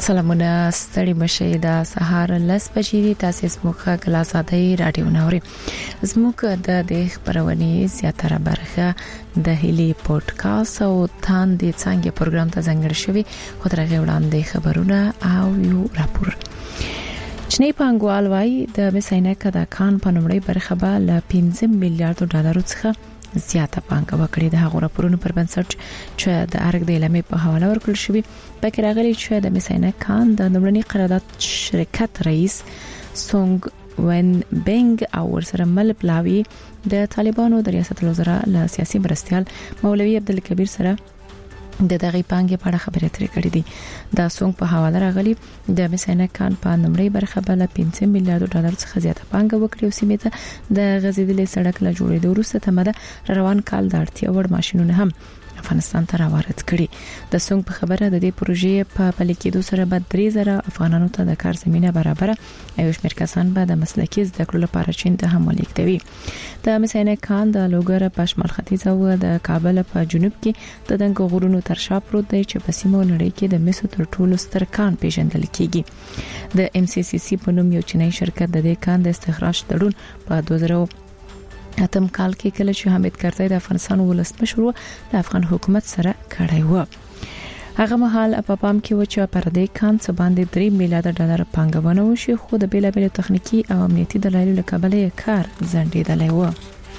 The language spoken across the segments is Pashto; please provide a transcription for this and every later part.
سلامونه ستړي مشه د سهار لس بجې تاسو سموخه کلاساتي رادیو نوري زموږ د خبرونې زیاتره برخه د هلي پودکاسټ او تان د څنګه پروګرام ته ځانګړی شوی خو درغه وړاندې خبرونه او یو راپور چینی پانګوال وايي د مساینک د کان په نومړی برخه به ل 15 میلیارډ ډالر څخه زیاته پانګه وکړي د هغو راپورونو پر بنسټ چې د ارګ د اعلامیې په حواله ورکړل شوی پکې راغلي چې د مساینک کان د نومړني قرارداد شرکت رئیس سونګ وین بنګ او ورسره مل پلاوی د طالبانو د ریاست الوزرا له سیاسي مرستيال مولوي عبدالکبیر سره د دغه پانګې په اړه خبرې ترې کړې دي د سونګ په حواله راغلي د مساینک کان په نومړی برخه بل 15 میلیارډ ډالر څخه زیاته پانګه وکړي او سیمه ته د غزیدلې سړک له جوړېدو وروسته تمده روان کال د اړتیا وړ ماشينونه هم افغانستان ته راوړل کړي د سونګ په خبره د دې پروژې په پلي کېدو سره به 3000 افغانانو ته د کار زمينه برابر او شمېر کسان به د مسلکي زده کړو لپاره چین ته هم ولیکدوي د مساینک کان د لوګر په شمال ختیځ او د کابل په جنوب کې د دنګ غرونو تر شا پروت دی چې په سیمو نړۍ کې د مسو تر ټولو ستر کان پیژندل کیږي د ام سی سی سی په نوم یو چینایي شرکت د دې کان د استخراج تړون په 2008 کال کې کله چې حامد کرزی د افغانستان ولسمشر و د افغان حکومت سره کړی و هغه مهال په پام کې و چې پر دې کان څه باندې 3 میلیارډ ډالر پانګونه وشي خو د بیلابل تخنیکی او امنیتي دلایلو له کبله کار ځنډیدلی و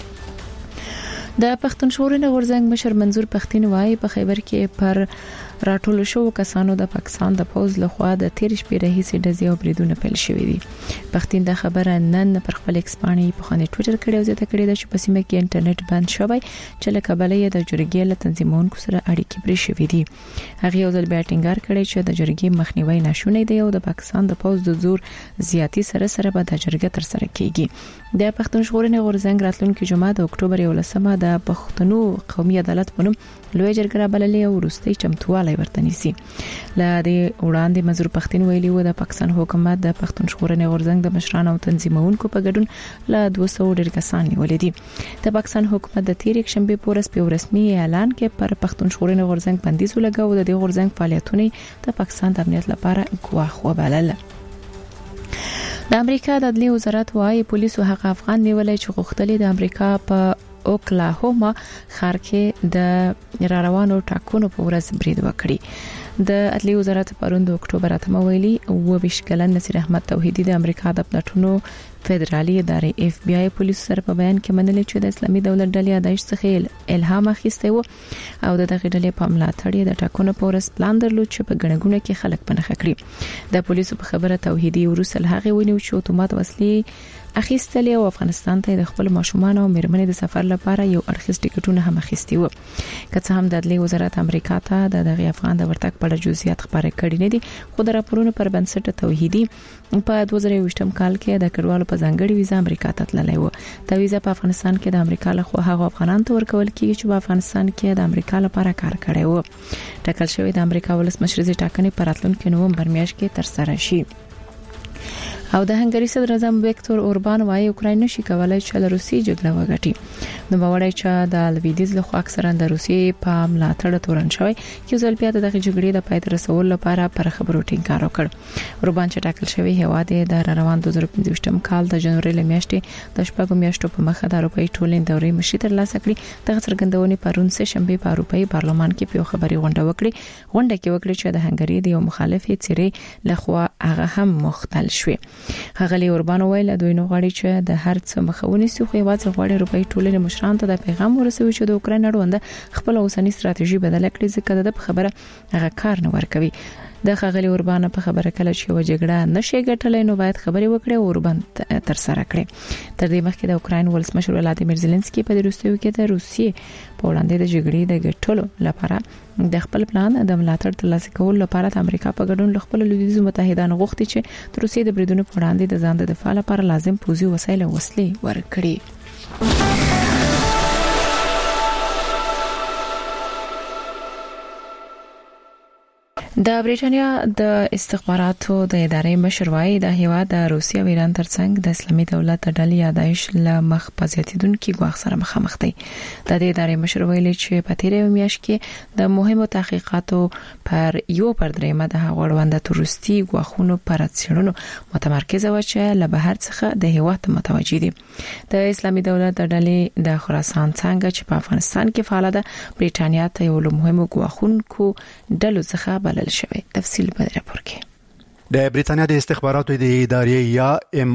د پښتون ژغورنې غورځنګ مشر منظور پښتين وايي په خیبر کې پر راټول شو کسانو د پاکستان د پوز لخوا د 13 شپې راهیسې د زیاو بریدونه پیل شوې دي پښتين د خبره نن پر خپل ایکسپانی په خانه ټوئیټر کړي او زیاته کړي چې په سیمه کې انټرنیټ بند شوی چې له کبله د جرګې له تنظیمونکو سره اړیکې پرې شوې دي هغه یو ځل بیا ټینګار کړي چې د جرګې مخنیوي ناشونی دی او د پاکستان د پوز د زور زیاتی سره به د جرګې تر سره کیږي د پښتون ژغورنې غورځنګ راتلونکي جمعه د اکتوبر 11 د پښتنو قومي عدالت په نوم لوی جرګه بللې او وروستي چمتووالی ورته نیسي ل دې وړاندې منظور پښتين ویلي و د پاکستان حکومت د پښتون ژغورنې غورځنګ د مشرانو او تنظیمونکو په ګډون ل 200 ډیر کسان نیولې دي د پاکستان حکومت د 13 شنبه پورس په رسمي اعلان کې پر پښتون ژغورنې غورځنګ بندیز ولګاو د دې غورځنګ فعالیتونه د پاکستان د امنیت لپاره ګواښ وبلل د امریکا د عدلي وزارت وايي پولیسو هغه افغان نیولې چې غوښتلې د امریکا په اوکلاهوما ښار کې د روانو ټاکنو په ورځ برید وکړي د عدلي وزارت پرون د اکتوبر 8 ویلي او 20 کلن نصیر احمد توحیدی د امریکا د پلاتونو فدرالي ادارې اف بی آی پولیس سره په بیان کې منلي چې د اسلامي دولت ډلې ادایش څخه الهام اخیسته و او د دغه ډلې په ملاتړ د ټاکنو په ورځ پلان درلود چې په ګڼګونه کې خلک پنهخ کړي د پولیسو په خبره توحیدی ورسل هغه ونیو چې اتومات وسلې اخیستلې او افغانستان ته د خپل ماشومان او میرمنې د سفر لپاره یو اړخیز ټیکټونه هم اخیستي وو که څه هم د عدلي وزارت امریکا ته د دغه افغان د ورتګ په اړه جزئیات خبرې کړې نه دي خو د راپورونو پر بنسټ توحیدی په 2020 کال کې د کډوالو په ځانګړي ویزا امریکا ته تللی و دا ویزا په افغانستان کې د امریکا لخوا هغه افغانانو ته ورکول کیږي چې په افغانستان کې د امریکا لپاره کار کړی و ټاکل شوی د امریکا ولسمشر ټاکنې په راتلونکي نومبر میاشت کې تر سره شي او د هنګری صدر اعظم ویکتور اوربان وايي اوکراین نشي کولای چې له روسي جګړه وګټي نو باورای چې د لویدیز له خوا اکثرا د روسي په ملاتړ تورن شوی چې ځل بیا د جګړې د پای ته رسول لپاره پر خبرو ټینګار وکړ اوربان چې ټاکل شوی هواد د روان 2025 کال د جنوري لمیاشتې د شپږو میاشتو په مخه د اروپאי ټولنې دورې مشري تر لاسه کړې د څرګندونې پرون سه شنبه په اروپאי پارلمان کې په خبري غونډه وکړي چې د هنګری د یو مخالف څیرې لخوا هغه هم مختل شوی هغه اوربان ویل دوی نو غواړي چې د هر څه مخاوني سي خو یوازې غواړي اروپאי ټولنې مشران ته د پیغام ورسوي چې د اوکراین اړوند خپل اوسنی ستراتیژي بدله کړي ځکه د خبره هغه کار نه ورکوي د خغلی اوربان په خبره کله چې و جګړه نشي ګټلای نو باید خبري وکړي او اوربان تر سره کړي تر دې مخکې د اوکراین ولسمشر ولادیمیر زيلنسکي په روسیې کې د روسیې په وړاندې د جګړې د ګټلو لپاره د خپل پلان د ملاتړ ترلاسه کولو لپاره د امریکا په ګډون خپل لویدیز متحدانو غوښتي چې د روسیې د بریدونو په وړاندې د ځان د دفاع لپاره لازم پوځي وسایل او وسلې ورکړي د بریټانیا د استخباراتو د ادارې مشر وايي د هیواد د روسیه او ایران ترڅنګ د اسلامي دولت ډلې یا داعش له مخ پزیاتیدونکو ګواښ سره مخامخ دي. د دې ادارې مشر ویلي چې په تیرې میاشت کې د مهمو تحقیقاتو پر یو پر درېمه د غوړوند تروریستي ګواښونو پر څېړنو متمرکز و چې له بهر څخه د هیواد متوجي دي. د اسلامي دولت ډلې د خراسان څنګه چې په افغانستان کې فعال ده بریټانیا ته یو له مهمو ګواښونکو ډلو څخه بلل شوی. تفصیل په راپور کې د بریټانیا د استخباراتو د ادارې یا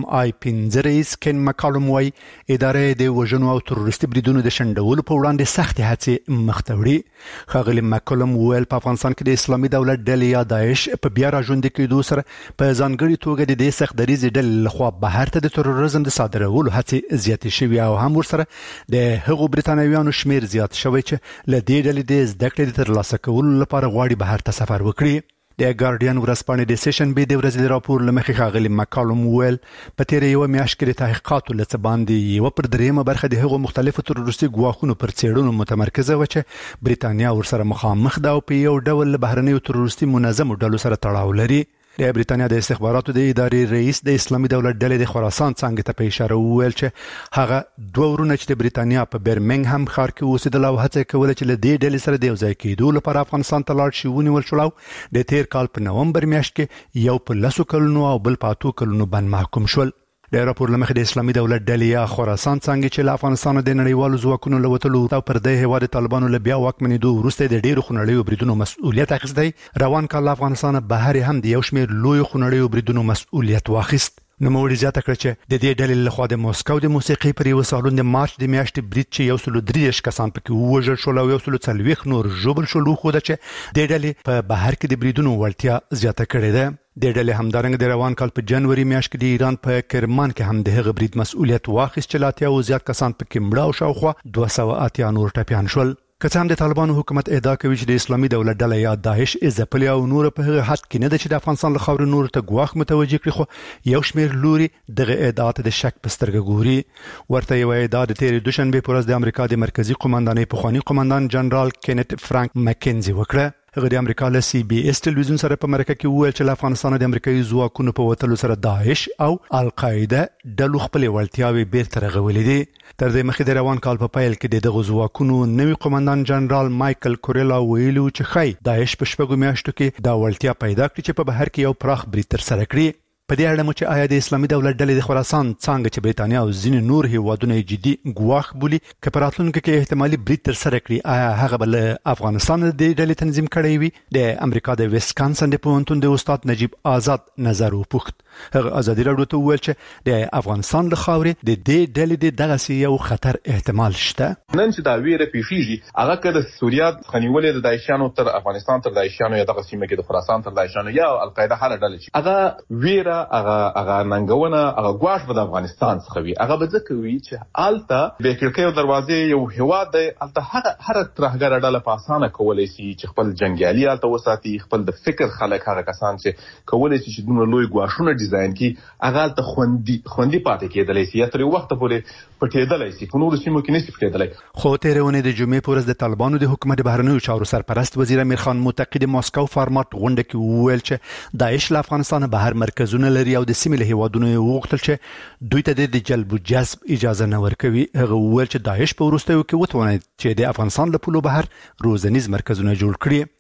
MI5 رئیس کین مکالم وای ادارې د وژنو او تروریستي بریدونو د شندولو په وړاندې سخت هڅې مختوړي. خاغلی مکالم ویل په افغانستان کې د اسلامي دولت ډلې یا داعش په بیا راژوندې کېدو سره په ځانګړي توګه د دې سخت دریزې ډلې لخوا بهر ته د تروریزم د صادرولو هڅې زیاتې شوې او هم ورسره د هغو بریټانویانو شمیر زیات شوی چې له دې ډلې د زده کړې د ترلاسه کولو لپاره غواړي بهر ته سفر وکړي. د ګارډین ورځپاڼې د سیشن بي د ورځې راپور لمخې خاغلی مکالم ویل په تیرې یو میاشت کې د تحقیقاتو لڅ باندې یو پر درېمه برخه د هغو مختلفو تروریستي ګواښونو پر څېړنو متمرکزه و چې بریټانیا ورسره مخامخ ده او په یو ډول بهرنیو تروریستي منظمو ډلو سره تړاو لري. د بریټانیا د استخباراتو د ادارې رئیس د اسلامي دولت ډلې د خراسان څنګه ته په اشاره وویل چې هغه دوه ورونه چې د بریټانیا په برمنګهم ښار کې اوسېدل او هڅه کوله چې له دې ډلې سره د یو ځای کېدو لپاره افغانستان ته لاړ شي ونیول شول او د تیر کال په نومبر میاشت کې یو په 10 کلونو او بل په 8 کلونو باندې محکوم شول. د راپور لمخې د اسلامي دولت ډلې یا خراسان څنګه چې له افغانستان د نړیوالو ځواکونو له وتلو او پر دې هیواد طالبانو له بیا واکمنېدو وروسته د ډېرو خونړیو بریدونو مسؤلیت اخیستی. روان کال افغانستان بهر هم د یو شمېر لوی خونړیو بریدونو مسؤلیت واخیست. نوموړي زیاته کړه چې د دې ډلې لخوا د موسکو د موسیقي پر یو سالون د مارچ د میاشتې برید چې 133 کسان پکې ووژل شول او 140 نور ژوبل شول خو د چې د ډلې په بهر کې د بریدونو وړتیا زیاته کړې ده. د ډلې همدارنګه د روان کال په جنوري میاشت کې د ایران په کرمان کې هم د هغه برید مسؤلیت واخیست چې لاتیا او زیات کسان پکې مړه او شاوخوا 280 نور ټپیان شول. که هم د طالبانو حکومت ادعا کوي چې د اسلامي دولت ډله یا داعش ځپلي او نور په هغه حد کې نه ده چې د افغانستان له خاورې نور ته ګواښ متوجه کړي خو یو شمېر لوري دغه ادعا ته د شک په سترګه ګوري. ورته یو ادعا د تیرې دوشنبه په ورځ د امریکا د مرکزی قومندانۍ پخوانی قومندان جنرال کینت فرانک مکنزي وکړه. هغه د امریکا له CBS ټلویزیون سره په مرکه کې وویل چې له افغانستان د امریکایي ځواکونو په وتلو سره داعش او القاعده ډلو خپل وړتیاوې بیرته رغولې دي. تر دې مخکې د روان کال په پیل کې دغه ځواکونو نوی قومندان جنرال مایکل کورلا ویلو چې خای داعش په شپږو میاشتو کې دا وړتیا پیدا کړې چې په بهر کې یو پراخ برید تر سره کړي. په دې اړه مو چې آیا د اسلامي دولت ډلې د خراسان څنګه چې بریټانیا او ځینې نور هیوادونه جدي ګواښ بولي چې په راتلونکي کې احتمالي برید تر سره کړي آیا هغه بل افغانستان د ډلې تنظیم کړی وي؟ د امریکا د ویسکانسن د پوهنتون د استاد نجیب آزاد نظر وپوښت. هغه ازادي راډیو ته وویل چې د افغانستان له خاورې د دې ډلې د دغه یو خطر احتمال شته. نن چې دا ویره پیښیږي هغه کله سوریا خنیولې د داعشانو تر افغانستان تر داعشانو یا دغه سیمه کې د خراسان تر داعشانو یا القاعده حاله ډله چې هغه ویره هغه ننګونه هغه ګواښ په افغانستان څخه وي هغه به ځکه وي چې آلته به کړکۍ دروازې یو هیواد دی آلته هر ترهګر ډله په اسانه کولای شي چې خپل جنگیالي آلته وساتي خپل د فکر خلک هغه کسان چې کولای شي چې دومره لوی ګواښونه ډیزاین کی هغه ته خوندي پاتې کېدلی شي یا تر وخت پورې پټېدلی شي په نورو سیمو کې نشي پټېدلی. خو تیرونه د جمعې په ورځ د طالبانو د حکومت بهرنیو چارو سرپرست وزیر امیر خان متقی د ماسکو فارمات غونډه کې وویل چې داعش له افغانستان بهر مرکزونه لري او د سیمې له هیوادونو وغوښتل چې دوی ته د جلب و جذب اجازه نه ورکوي. هغه وویل چې داعش په وروستیو کې وتوانید چې د افغانستان له پولو بهر روزنیز مرکزونه جوړ کړي.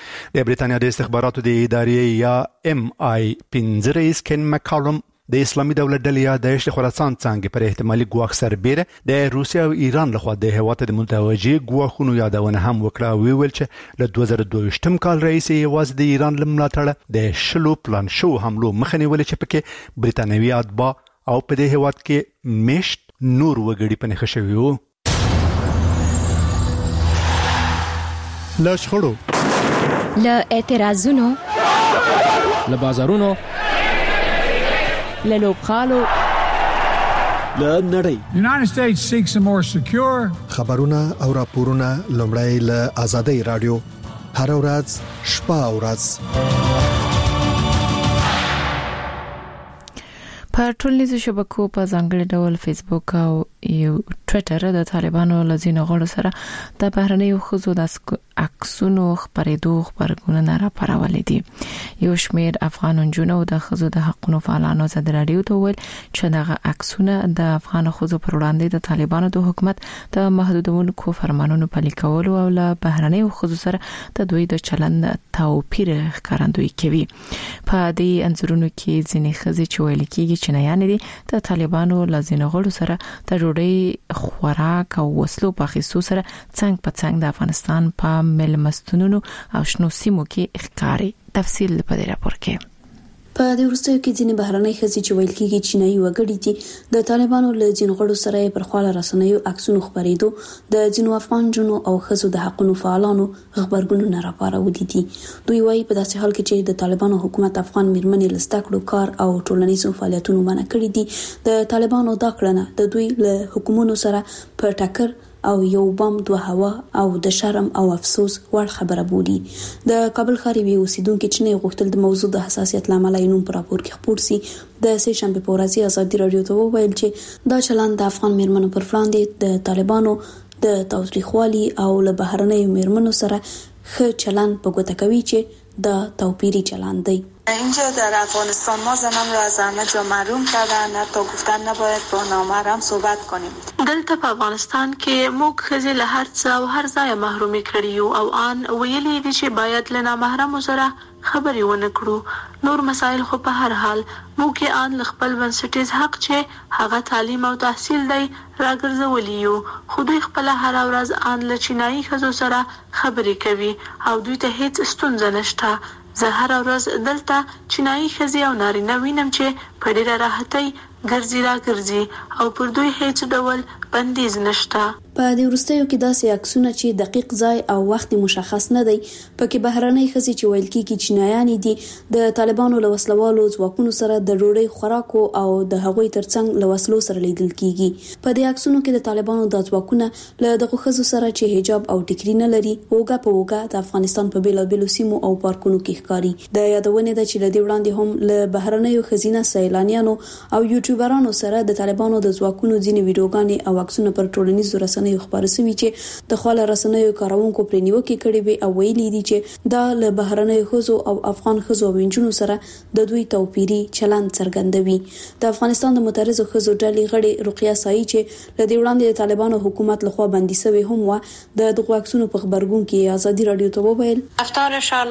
د بریټانیا د استخباراتو د ادارې یا MI5 رئیس کین مکالم د اسلامي دولت ډلې یا داعش خراسان څنګه پر احتمالي ګواښ سربېره د روسیا او ایران لخوا د هیواد د متوجه ګواښونو یادونه هم وکړه. ویل چې له 2022 کال رئیس یوازې د ایران لملاتړ د شلو پلان شو حملو مخه نیولې چې پکې بریټانوي اتباع او په دې هیواد کې میشت نور وګړي په نښه شوي وو. له شخړو له اعتراضونو له بازارونو له لوبغالو له نړۍ. The United States seeks a more secure خبرونه او راپورونه لومړی له آزادۍ رادیو هر ورځ شپه او ورځ په ټولنیزو شبکو په ځانګړي ډول فیسبوک او ټوئیټر د طالبانو لزینو غړو سره د بهرنیو ښځو د عکسونو خبرېدو خبرګونونه راپارولې دي. یو شمېر افغان نجونو د ښځو د حقوقو فعالانو ازادي راډیو ته ویل چې دغه عکسونه د افغان ښځو پر وړاندې د طالبانو د حکومت د محدودونکو فرمانونو پلي کولو او له بهرنیو ښځو سره د دوی د چلند توپیر ښکارندوی کوي. په دې انځورونو کې ځینې ښځې چې ویل کېږي چې نه یانې دي د طالبانو له ځینو غړو سره د ډوډۍ خوراک او وسلو په اخیستو سره څنګ په څنګ د افغانستان په ملمستونونو او شنو سیمو کې ښکاري. تفصیل په دې راپور کې. په دې وروستیو کې ځینې بهرنۍ ښځې چې ویل کېږي چینایي وګړي دي د طالبانو له ځینو غړو سره پر خواله رسنیو عکسونو خبرېدو د ځینو افغان جنو او ښځو د حقوقو فعالانو خبرګونونه راپارولي دي. دوی وايي په داسې حال کې چې د طالبانو حکومت افغان میرمنې له زده کړو کار او ټولنیزو فعالیتونو منع کړي دي، د طالبانو دا کړنه د دوی له حکومتونو سره په ټکر او یو بم دوه هوا او د شرم او افسوس وړ خبره بولي. د کابل ښار یو اوسیدونکو چې نه غوښتل د موضوع د حساسیت لامل یې نوم پر راپور کې خبر سي د سه شنبه په ورځ ازادي راډیو ته وویل چې دا چلند د افغان میرمنو پر وړاندې د طالبانو د تاوتریخوالي او له بهرنیو میرمنو سره ښه چلند په ګوته کوي چې دا توپیری چلند دی. اینجا در افغانستان ما زنان را از همه جا محروم کردن، حتی گفتن نباید با نامحرم صحبت کنیم. دلته په افغانستان کې موږ ښځې له هر څه او هر ځای محرومې کړي یو او ان ویلي دي چې باید له نامحرمو سره خبرې ونه کړو. نور مسایل خو په هر حال موږ ان له خپل بنسټیز حق چې هغه تعلیم او تحصیل دی راګرځولي یو، خو دوی خپل هر ورځ ان له چینایي ښځو سره خبرې کوي او دوی ته هیڅ ستونزه نشته. زه هر ورځ دلته چینایي ښځې او نارینه وینم چې په ډېره راحتۍ ګرځي راګرځي او پر دوی هیڅ ډول بندیز نشته. په دې وروستیو کې داسې عکسونه چې دقیق ځای او وخت مشخص نه دی پکې بهرنۍ ښځې چې ویل کېږي چینایانې دي د طالبانو له وسلوالو ځواکونو سره د ډوډۍ خوراکو او د هغوی ترڅنګ له وسلو سره لیدل کېږي. په دې عکسونو کې د طالبانو د ځواکونه له دغه ښځو سره چې حجاب او ټیکری نه لري اوګه په اوګه د افغانستان په بیلابیلو سیمو او پارکونو کې ښکاري. د یادونه ده چې لدی وړاندې هم له بهرنیو ښځینه سیلانیانو او یوټیوبرانو سره د طالبانو د ځواکونو ځینې ویډیوګانې او عکسونه پر ټولنیزو رسنیو خبرې شوي چې د خواله رسنیو کارونکو پر نیوکه کړي وي او ویلي دي چې دا له بهرنیو ښځو او افغان ښځو او نجونو سره د دوی توپیری چلند څرګندوي. د افغانستان د مترزو ښځو ډلې غړي رقیه سایي چې لدی وړاندې د طالبانو حکومت لخوا بندي شوی هم و د دغه عکسونو په خبرګون کې ازادي راډیو ته وویل رفتارشان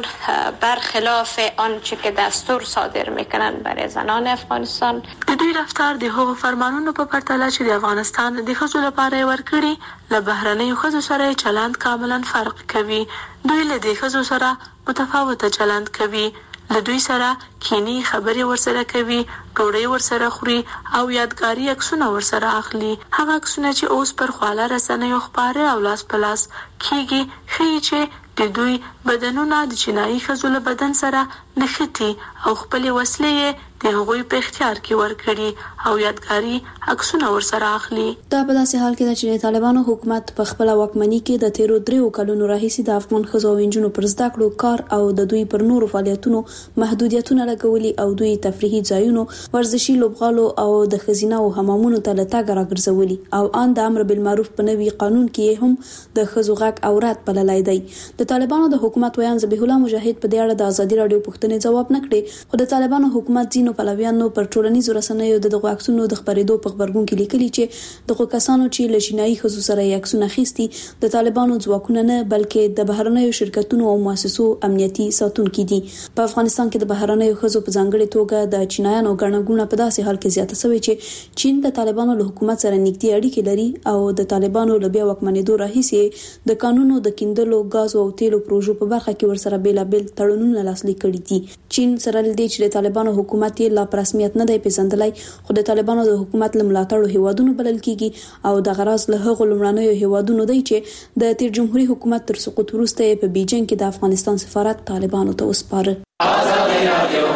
برخلاف آنچه که دستور صادر میکنن برای زنان افغانستان. دوی رفتار د هغو فرمانونو په پرتله چې د افغانستان د ښځو لپاره ورکړي له بهرنیو ښځو سره چلند کاملا فرق کوي. دوی له دې ښځو سره متفاوته چلند کوي. له دوی سره کینی خبرې ورسره کوي، ډوډۍ ورسره خوري او یادګاري عکسونه ورسره اخلي. هغه عکسونه چې اوس پر خواله رسنیو خبره او لاس په لاس کیږي ښیي چې د دوی بدنونه د چینایي ښځو له بدن سره نښتي او خپل وسلې د هغوی په اختیار کې ورکړي او یادګاري عکسونه ورسره اخلي. دا په داسې حال کې چې طالبانو حکومت په خپل واکمنۍ کې د 13 کلونو راهیسې د افغان ښځو او نجونو پر زده کړو کار او د دوی پر نورو فعالیتونو محدودیتونه لګولي او دوی تفریحي ځایونو، ورزشي لوبغالو او د خزینه او حمامونو ته لټاګ راګرځولي او ان د امر بالمعروف په نوي قانون کې هم د ښځو غږ اورات بللای دی. د طالبانو د حکومت ویان ذبیح الله مجاهد په دې اړه د ازادي راډیو پوښتنې ځواب نکړي، خو د طالبانو حکومت ځینو پلویانو پر ټولنیزو رسنیو دغه عکسونو د خبرېدو په خبرګون کې لیکلي چې دغه کسانو چې له چینایي ښځو سره عکسونه اخیستي د طالبانو ځواکونه نه بلکې د بهرنیو شرکتونو او مؤسسو امنیتي ساتونکي دي. په افغانستان کې د بهرنیو ښځو په ځانګړي توګه د چینایانو ګڼګونه په داسې حال کې زیاته شوې چې چین د طالبانو له حکومت سره نږدې اړیکې لري او د طالبانو له بیا واکمنېدو راهیسې د قانونو د کیندلو غاز او تیلو پروژو په برخه کې ورسره بیلابل تړونونه لاسلیک کړي دي. چین سره لدې چې د طالبانو حکومت یې لا په رسمیت نه دی پیژندلای، خو د طالبانو د حکومت له ملاتړو هیوادونو بلل کیږي او د غراض له هغو لمړنیو هیوادونو دی چې د تیر جمهوریت حکومت تر سقوط وروسته په بیجینګ کې د افغانستان سفارت طالبانو ته وسپاره. ازادي رادیو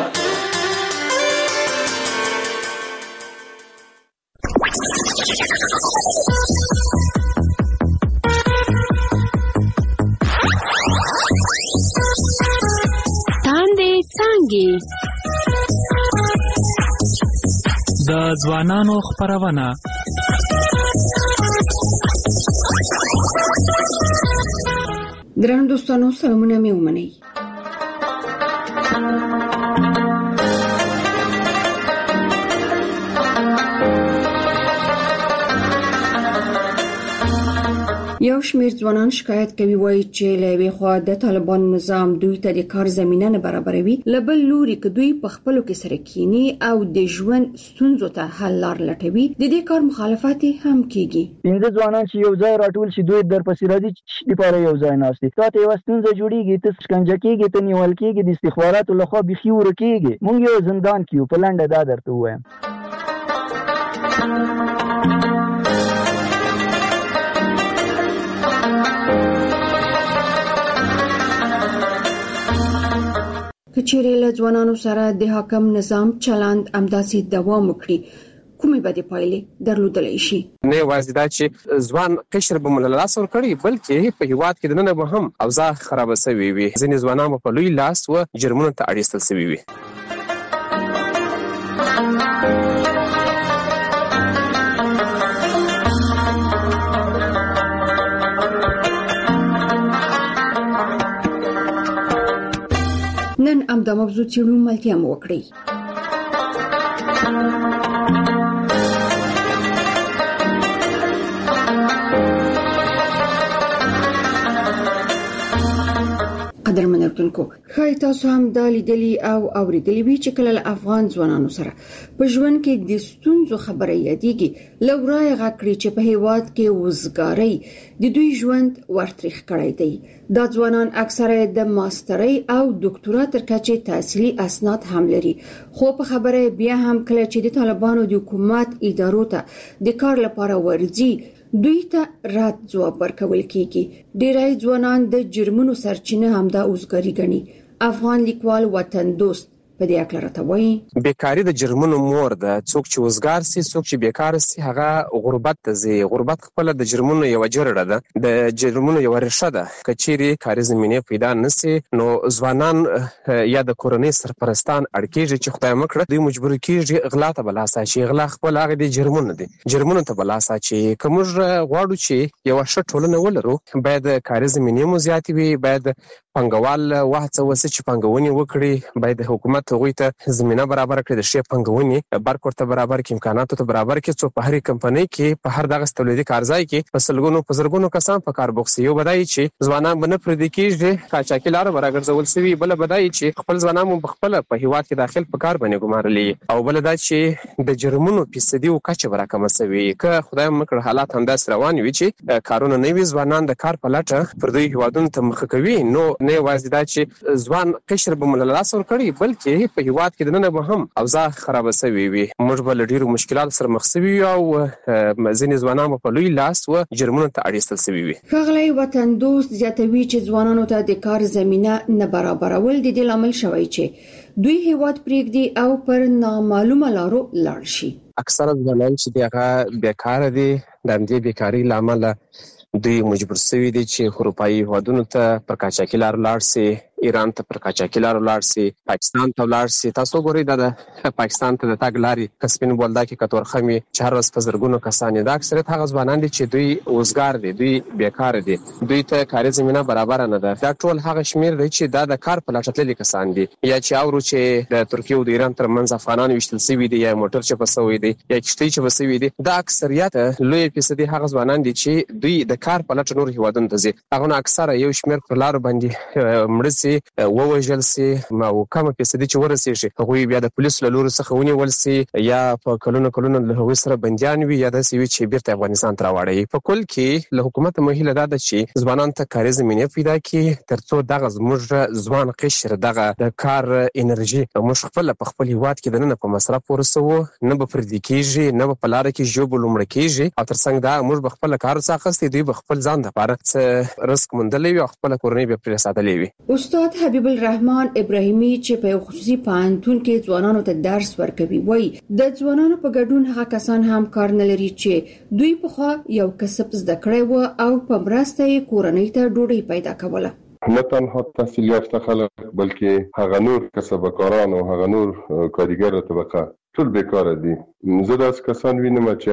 د ځوانانو خبرونه درنو دوستانو سلامونه مې ومنئ. یو شمېر ځوانان شکایت کوي وایي چې له یوې خوا د طالبانو نظام دوی ته د کار زمینه نه برابروي، له بل لوري که دوی په خپلو کې سره کینی او د ژوند ستونزو ته حل لار لټوي، د دې کار مخالفت هم کیږي. پنځه ځوانان چې یو ځای راټول شي دوی در پسې راځي چې لپاره یو ځای ناست دي، تاسو یو ستونزه جوړیږي، ته شکنجه کیږي، ته نیول کیږي، د استخباراتو لخوا بيخي ورکیږي. مونږ یو زندان کیو په لنډه دا درته وایم. کچېرې له ځوانانو سره د حاکم نظام چلند امداسي دوام وکړي، کومې به د پایلې درلودلی شي؟ نه یوازې دا چې ځوان قشر به مله لاس ورکړي، بلکې په هیواد کې دننه به هم اوضاع خرابه شوې وي. ځینې ځوانان په لوی لاس و جرمونو ته اړیستل شوي وي. نن امدا موضوع څېړو ملتیا مو وکړئ. قدرمن اردوونکو، ښایي تاسو هم دا لیدلی او اوریدلی وي چې کله له افغان ځوانانو سره په ژوند کې د ستونزو خبره یادېږي، له ورایه غږ کړي چې په هیواد کې وزګارۍ د دوی ژوند ورتریخ کړی دی. دا ځوانان اکثره د ماسترۍ او ډاکټرا تر کچې تحصیلي اسناد هم لري، خو په خبره بیا هم کله چې د طالبانو د حکومت ادارو ته د کار لپاره ورځي دوی ته رد ځواب ورکول کیږي. ډیری ځوانان د جرمونو سرچینه هم د اوزګاری ګڼي. افغان لیکوال وطن دوست په دې اړه راته وایي بیکاری د جرمونو مور ده. څوک چې وزګار سي، څوک چې بیکار سي، هغه غربت ته ځي. غربت خپل د جرمونو یو جرړه ده، د جرمونو یو ریښه ده. کچيري کاري زمينه پیدا نسي نو ځوانان یا د کورنۍ سرپرستان اړکیږي چې خدای مکړه دوی مجبور کیږي غلا ته بلاسا شي. غلا خپل هغه د جرمونو دي، جرمونو ته بلاسا چې کوم غواړو چې یو ښه ټولنه ولرو، باید کاري زمينه مو زیات وي، باید پنګوال وهڅه وسي چې پنګونی وکړي، باید حکومت هغوی ته زمینه برابر کړي، د شی پنګونی برق ورته برابر کړي، امکاناتو ته برابر کړي. څو په هرې کمپنۍ کې په هر دغه تولیدي کارځای کې په سلګونو په زرګونو کسان په کار بوخسي. یو بدایي چې ځوانان بنه پردي کېږي، قاچاقي لار برابرول سوي، بل بدایي چې خپل ځوانان په خپل په هیواد کې داخل په کار باندې ګمارلي، او بل دا چې د جرمونو فیصدي او کچه برابر سوي. که خدای مکړه حالات همداس روان وي چې کارونه نه وي، ځوانان د کار په لټه پر دوی هیوادونو ته مخ کوي، نو نه یوازې دا چې ځوان قشر به مله لاس ورکړي، بلکې په هیواد کې دننه به هم اوضاع خرابه شوې وي. موږ به له ډېرو مشکلاتو سره مخ شوي یو او ځینې ځوانان په لوی لاس و جرمونو ته اړیستل شوي وي. ښاغلی وطن دوست زیاتوي چې ځوانانو ته د کار زمینه نه برابرول د دې لامل شوی چې دوی هیواد پرېږدي او پر نامعلومه لارو لاړ شي. اکثره ځوانان چې هغه بیکاره دي، د همدې بیکارۍ له امله دوی مجبور شوي دي چې اروپایي هیوادونو ته پر قاچاقي لار لاړ شي، ایران ته پر قاچاقي لار لاړ شي، پاکستان ته لاړ شي. تاسو ګورئ د پاکستان ته د تګ لارې کسبین بولدا کې کتورخمي چې هر ورځ په زرګونو کسان دا اکثریت هغه ځوانان دي چې دوی وزګار دي، دوی بیکار دي، دوی ته کاري زمینه برابر نه ده. دا ټول هغه شمیر دی چې د کار په لټه تللي کسان دي، یا چې اورو چې د ترکیه او د ایران ترمنځ افغانان وشتل شوي دي، یا موټر چې پسوي دي، یا کشتۍ چې پسوي دي. دا اکثریت لوی فیصدي هغه ځوانان دي چې دوی د کار په لټه نور هیوادونو ته ځي. هغه اکثره یو شمیر پر لارو باندې مړ سي، ووژل سي، او کومه فیصدي چې ورسیږي هغوی بیا د پولیسو له لوري څخه ونیول سي، یا په کلونو له هغوی سره بندیان وي، یا داسې وي چې بیرته افغانستان ته راوړي. په کل کې له حکومت مهیله دا ده چې ځوانانو ته کاري زمینه پیدا کړي، ترڅو دغه زموږ ځوان قشر دغه د کار انرژي موږ خپل په خپل هیواد کې دننه په مصرف ورسوو، نه به پردي کېږي، نه به په لاره کې ژوبل لومړه کېږي، او ترڅنګ دا موږ به خپل کار څخه اخیستي، دوی به خپل ځان لپاره څه رزق موندلی وي او خپل کورنۍ به پرې ساتلې وي. استاد حبیب الرحمن ابراهیمي چې په خصوصي پوهنتون کې ځوانانو ته درس ورکوي وایي د ځوانانو په ګډون هغه کسان هم کار نه لري چې دوی په خوا یو کسب زده کړی و او په مرسته یې کورنۍ ته ډوډۍ پیدا کوله. نه تنها تحصیل یافته خلک بلکې هغه نور کسبکاران او هغه نور کارګر طبقه ټول بیکاره دي. زه داسې کسان وینم چې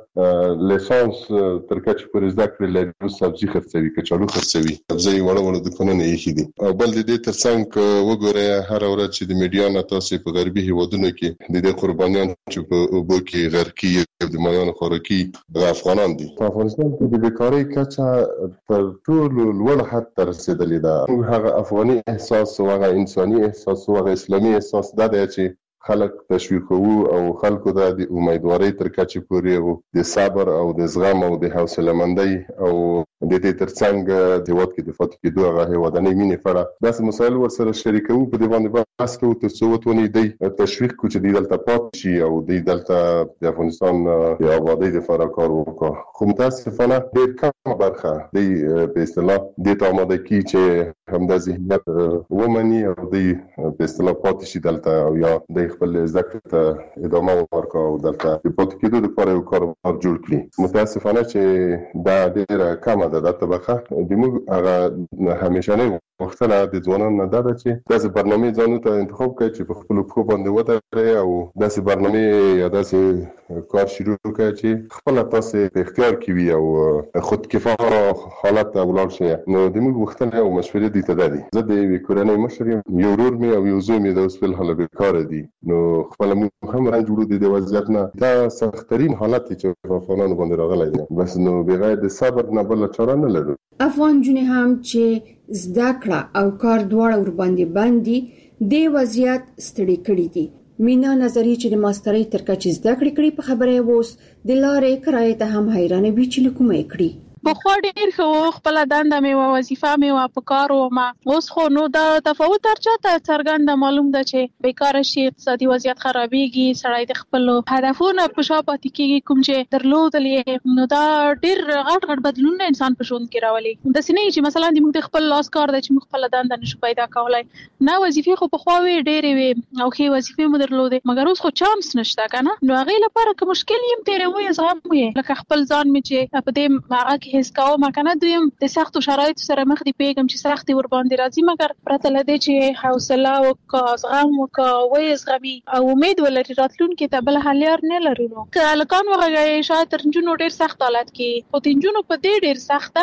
هغه لیسانس تر کچې پورې زده کړې لري، سبزي خرڅوي، کچالو خرڅوي، سبزي وړ دکانونه یې ایښي دي. او بل د دې ترڅنګ وګورئ هر ورځ چې د میډیا نه تاسو په غربي هیوادونو کې د دې قربانیان چې په اوبو کې غرقي د مایانو خوراکي افغانان دي. په افغانستان کې د بیکارۍ کچه تر ټولو لوړ حد ته رسېدلې ده. هغه افغاني احساس او هغه انساني احساس او هغه اسلامي احساس دا دی چې خلک تشویقوي او خلکو ته د امیدوارۍ تر کچې پورې او د صبر او د زغم او د حوصله مندۍ او د دې ترڅنګ د هیواد کې د پاتې کېدو هغه هیوادنۍ مینې په اړه داسې مسایل ورسره شریکوو، په دې باندې بحث کوو تر څو وتواني دی تشویق کړو چې دی دلته پاتې شي او دی دلته د افغانستان د ابادۍ دپاره کار وکړي. خو متاسفانه ډېر کمه برخه دی په اصطلاح دې ته اماده کړي چې همدا ذهنیت ومني او دی په اصطلاح پاتې شي دلته او یا دی خپل زده کړې ته ادامه ورکړي او دلته د پاتې کېدو دپاره یو کاروبار جوړ کړي. متاسفانه چې دا ډېره کمه ده دا طبقه. زموږ هغه همیشنۍ غوښتنه د ځوانانو نه دا ده چې داسې برنامې ځانو ته انتخاب کړي چې په خپلو پښو باندې ودرېږي او داسې برنامې یا داسې کار شروع کړي چې خپله تاسې په اختیار کې وي او خودکفا حالت ته ولاړ شي. نو زموږ غوښتنه او مشورې دې ته دا دي. زه د یوې کورنۍ مشر یم، یو ورور مې او یو زوی مې د اوس فلحاله بیکاره دي. نو خپله موږ هم رنج وړو د دې وضعیت نه. دا سختترین حالت دی چې په افغانانو باندې راغلی دی. بس نو بغیر د صبر نه بله چاره نه لرو. افغان جنې هم چې زده کړه او کار دواړه ور باندې باندې د وضعیت ستړي کړي دي. مینا نظری چې د ماسترۍ تر کچې زده کړې په خبره ووس د لارې کرایې ته هم حیرانه وي چې کومه یې کړي. بخوا ډیر خو خپل دنده مې او وظیفه مې او په کار او ما اوس خو نو دا تفاوت ترچاته څرګند معلوم ده چې بیکار شي، اقتصادي وضعیت خرابېږي، سړی د خپل هدفونو په شا پاتې کېږي کوم چې درلودلې. نو دا ډیر غټ بدلون انسان په ژوند کې راولي. د سینې چې مثلا د موږ خپل لاس کار د چې موږ خپل دنده نشو پیدا کولای، نه وظیفه خو په خوا وی ډېرې وي او خې وظیفه مو درلودې مګر اوس خو چانس نشته کنه. نو هغه لپاره که مشکل یم تیروي زغم وي لکه خپل ځان می چې په دې هغه هیڅ کاوه ما کنه دویم د سختو شرایطو سره مخ دي پیغام چې سختي ور باندې راځي مګر پرته لدی چې حوصله او زغم او وې زغمي او امید ولري راتلونکي ته بل حلیار نه لرو. که الکان وغه شاید ترنجونو ډیر سخت حالت کې او تنجونو په دې ډیر سخته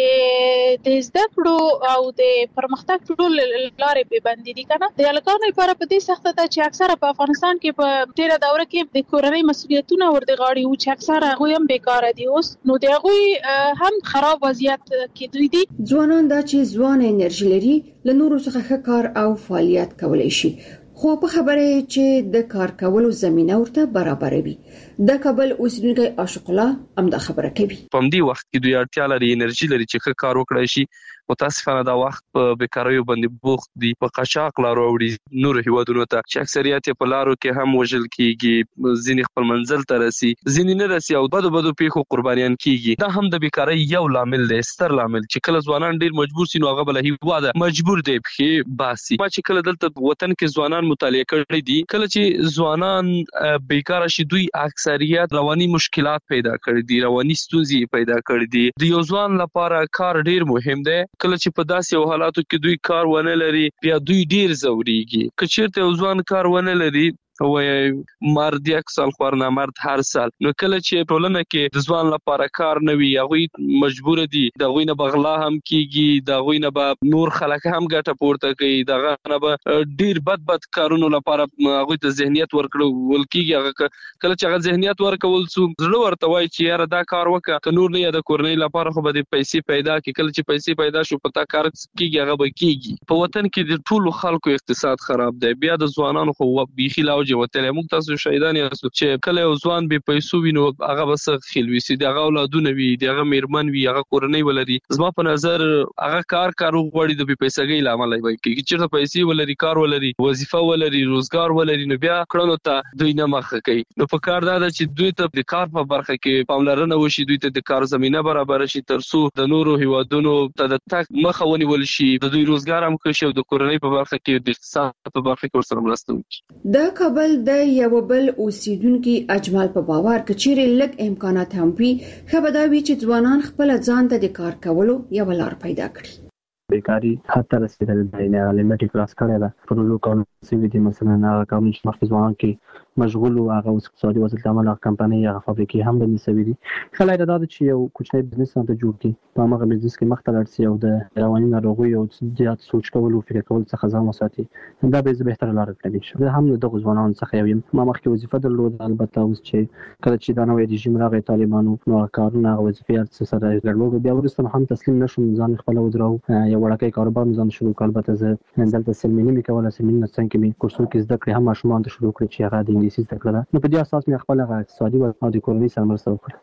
چې د زده کړو او د پرمختګ ټول لارې په باندې دي کنه. د الکانو لپاره په دې سخته ته چې اکثره په افغانستان کې په ډیره دوره کې د کورنۍ مسؤلیتونه ور دي غاړي او چې اکثره هغه هم بیکاره دي. اوس نو د هغه هم خراب وضعیت کې دوی دي. ځوانان دا چې ځوان انرژي لري له نورو څخه ښه کار او فعالیت کولای شي، خو په خبره چې د کار کولو زمينه ورته برابروي. د کابل اوسیدونکو عاشق الله هم دا خبره کوي. په دې وخت کې دوی اړتیا لري انرژي لري چې ښه کار وکړي شي. متاسفانه دا وخت په بیکاریو باندې بوخت دي، په قاچاق لارو وړي نور هیوادونو ته چې اکثریت په لارو کې هم وژل کیږي، ځینې خپل منزل ته رسي، ځینې نه رسي او بدو پیښو قربانیان کیږي. دا هم د بیکاری یو لامل دی، ستر لامل چې کله ځوانان ډیر مجبور سي نو هغه بل هیواده مجبور دی په باسي. ما چې کله دلته وطن کې ځوانان مطالعه کړي دي، کله چې ځوانان بیکاره شي دوی اکثریت رواني مشکلات پیدا کړي دي، رواني ستونزې پیدا کړي دي. د یو ځوان لپاره کار ډیر مهم دی. کله چې په داسې حالاتو کې دوی کار ونه لري بیا دوی ډیر زوريږي. که چیرته یو ځوان کار ونه لري وای مرد یک سال خور نه مرد هر سال، نو کله چې ټولنه کې د ځوان لپاره کار نه وي هغه مجبور دي د غوینه بغلا هم کیږي، د غوینه به نور خلک هم ګټه پورته کوي، دغه نه به ډیر بد کارونو لپاره هغه ته ذهنیت ورکړو ولکیږي. هغه کله چې هغه ذهنیت ورکول سو زړه ورته وای چې یاره دا کار وکړه که نور نه یا د کورنۍ لپاره خو به د پیسې پیدا کی. کله چې پیسې پیدا شو پتا کار کیږي هغه به کیږي. په وطن کې د ټولو خلکو اقتصاد خراب دی، بیا د ځوانانو خو بيخي لاوجه وته موږ تاسو شهیدان یاستو چې کله یو ځوان به پیسو وینو هغه بس خلوي سي، دغه اولادونه وي، دغه میرمن وي، هغه کورنۍ ولري. زما په نظر هغه کار غوړي د پیسګۍ لامل وي چې چیرته پیسې ولري، کار ولري، وظیفه ولري، روزګار ولري، نو بیا کړنو ته دوی نه مخ کوي. نو په کار دا چې دوی ته د کار په برخه کې پاملرنه وشي، دوی ته د کار زمينه برابر شي ترڅو د نورو هیوادونو ته د تک مخه ونیول شي، د دوی روزګار هم کوي او د کورنۍ په برخه کې د اقتصاد په برخه کې ورسره مرسته وکړي. د کابل د یو بل اوسیدونکو اجمل په باور کچېرې لږ امکانات هم وي خبرداري چې ځوانان خپل ځان ته د کار کولو یو لار پیدا کړي. بیکاری حتی رسیدل دی نه لیمټي کلاس کړی دا پرلو کول سوي دي مثلا هغه کوم چې مخکې ځوان کې مشغول او هغه اقتصادي وضعیت عمل کمپنۍ یا فابریکې هم بندي شوې دي. خلای دا چې یو کوچنی بزنس ته جوړ کړي په هغه بزنس کې مخته لاړ شي او د رواني ناروغیو او زیات سوچ کول او فکر کول څخه ځان وساتي، دا به بهتره لار کړي شي. زه هم د ځوانانو څخه یم، ما مخکې وظیفه درلوده، البته اوس چې کله چې دا نوې رژیم راغی طالبانو نو کارونه او وظیفې سره ګډوډ، بیا وروسته هم تسلیم نشم، ځان خپل ودرو یو وړکې کاروبار ځان شروع کړ. البته زه دلته سلمینی مې کوله، سلمینی نه څنګه مې کورسونه کې زده کړې، هم ماشومان ته شروع کړې چې هغه د انګلیسي زده کړه، نو په دې اساس مې خپل اقتصادي او د کورنۍ سره مرسته وکړه.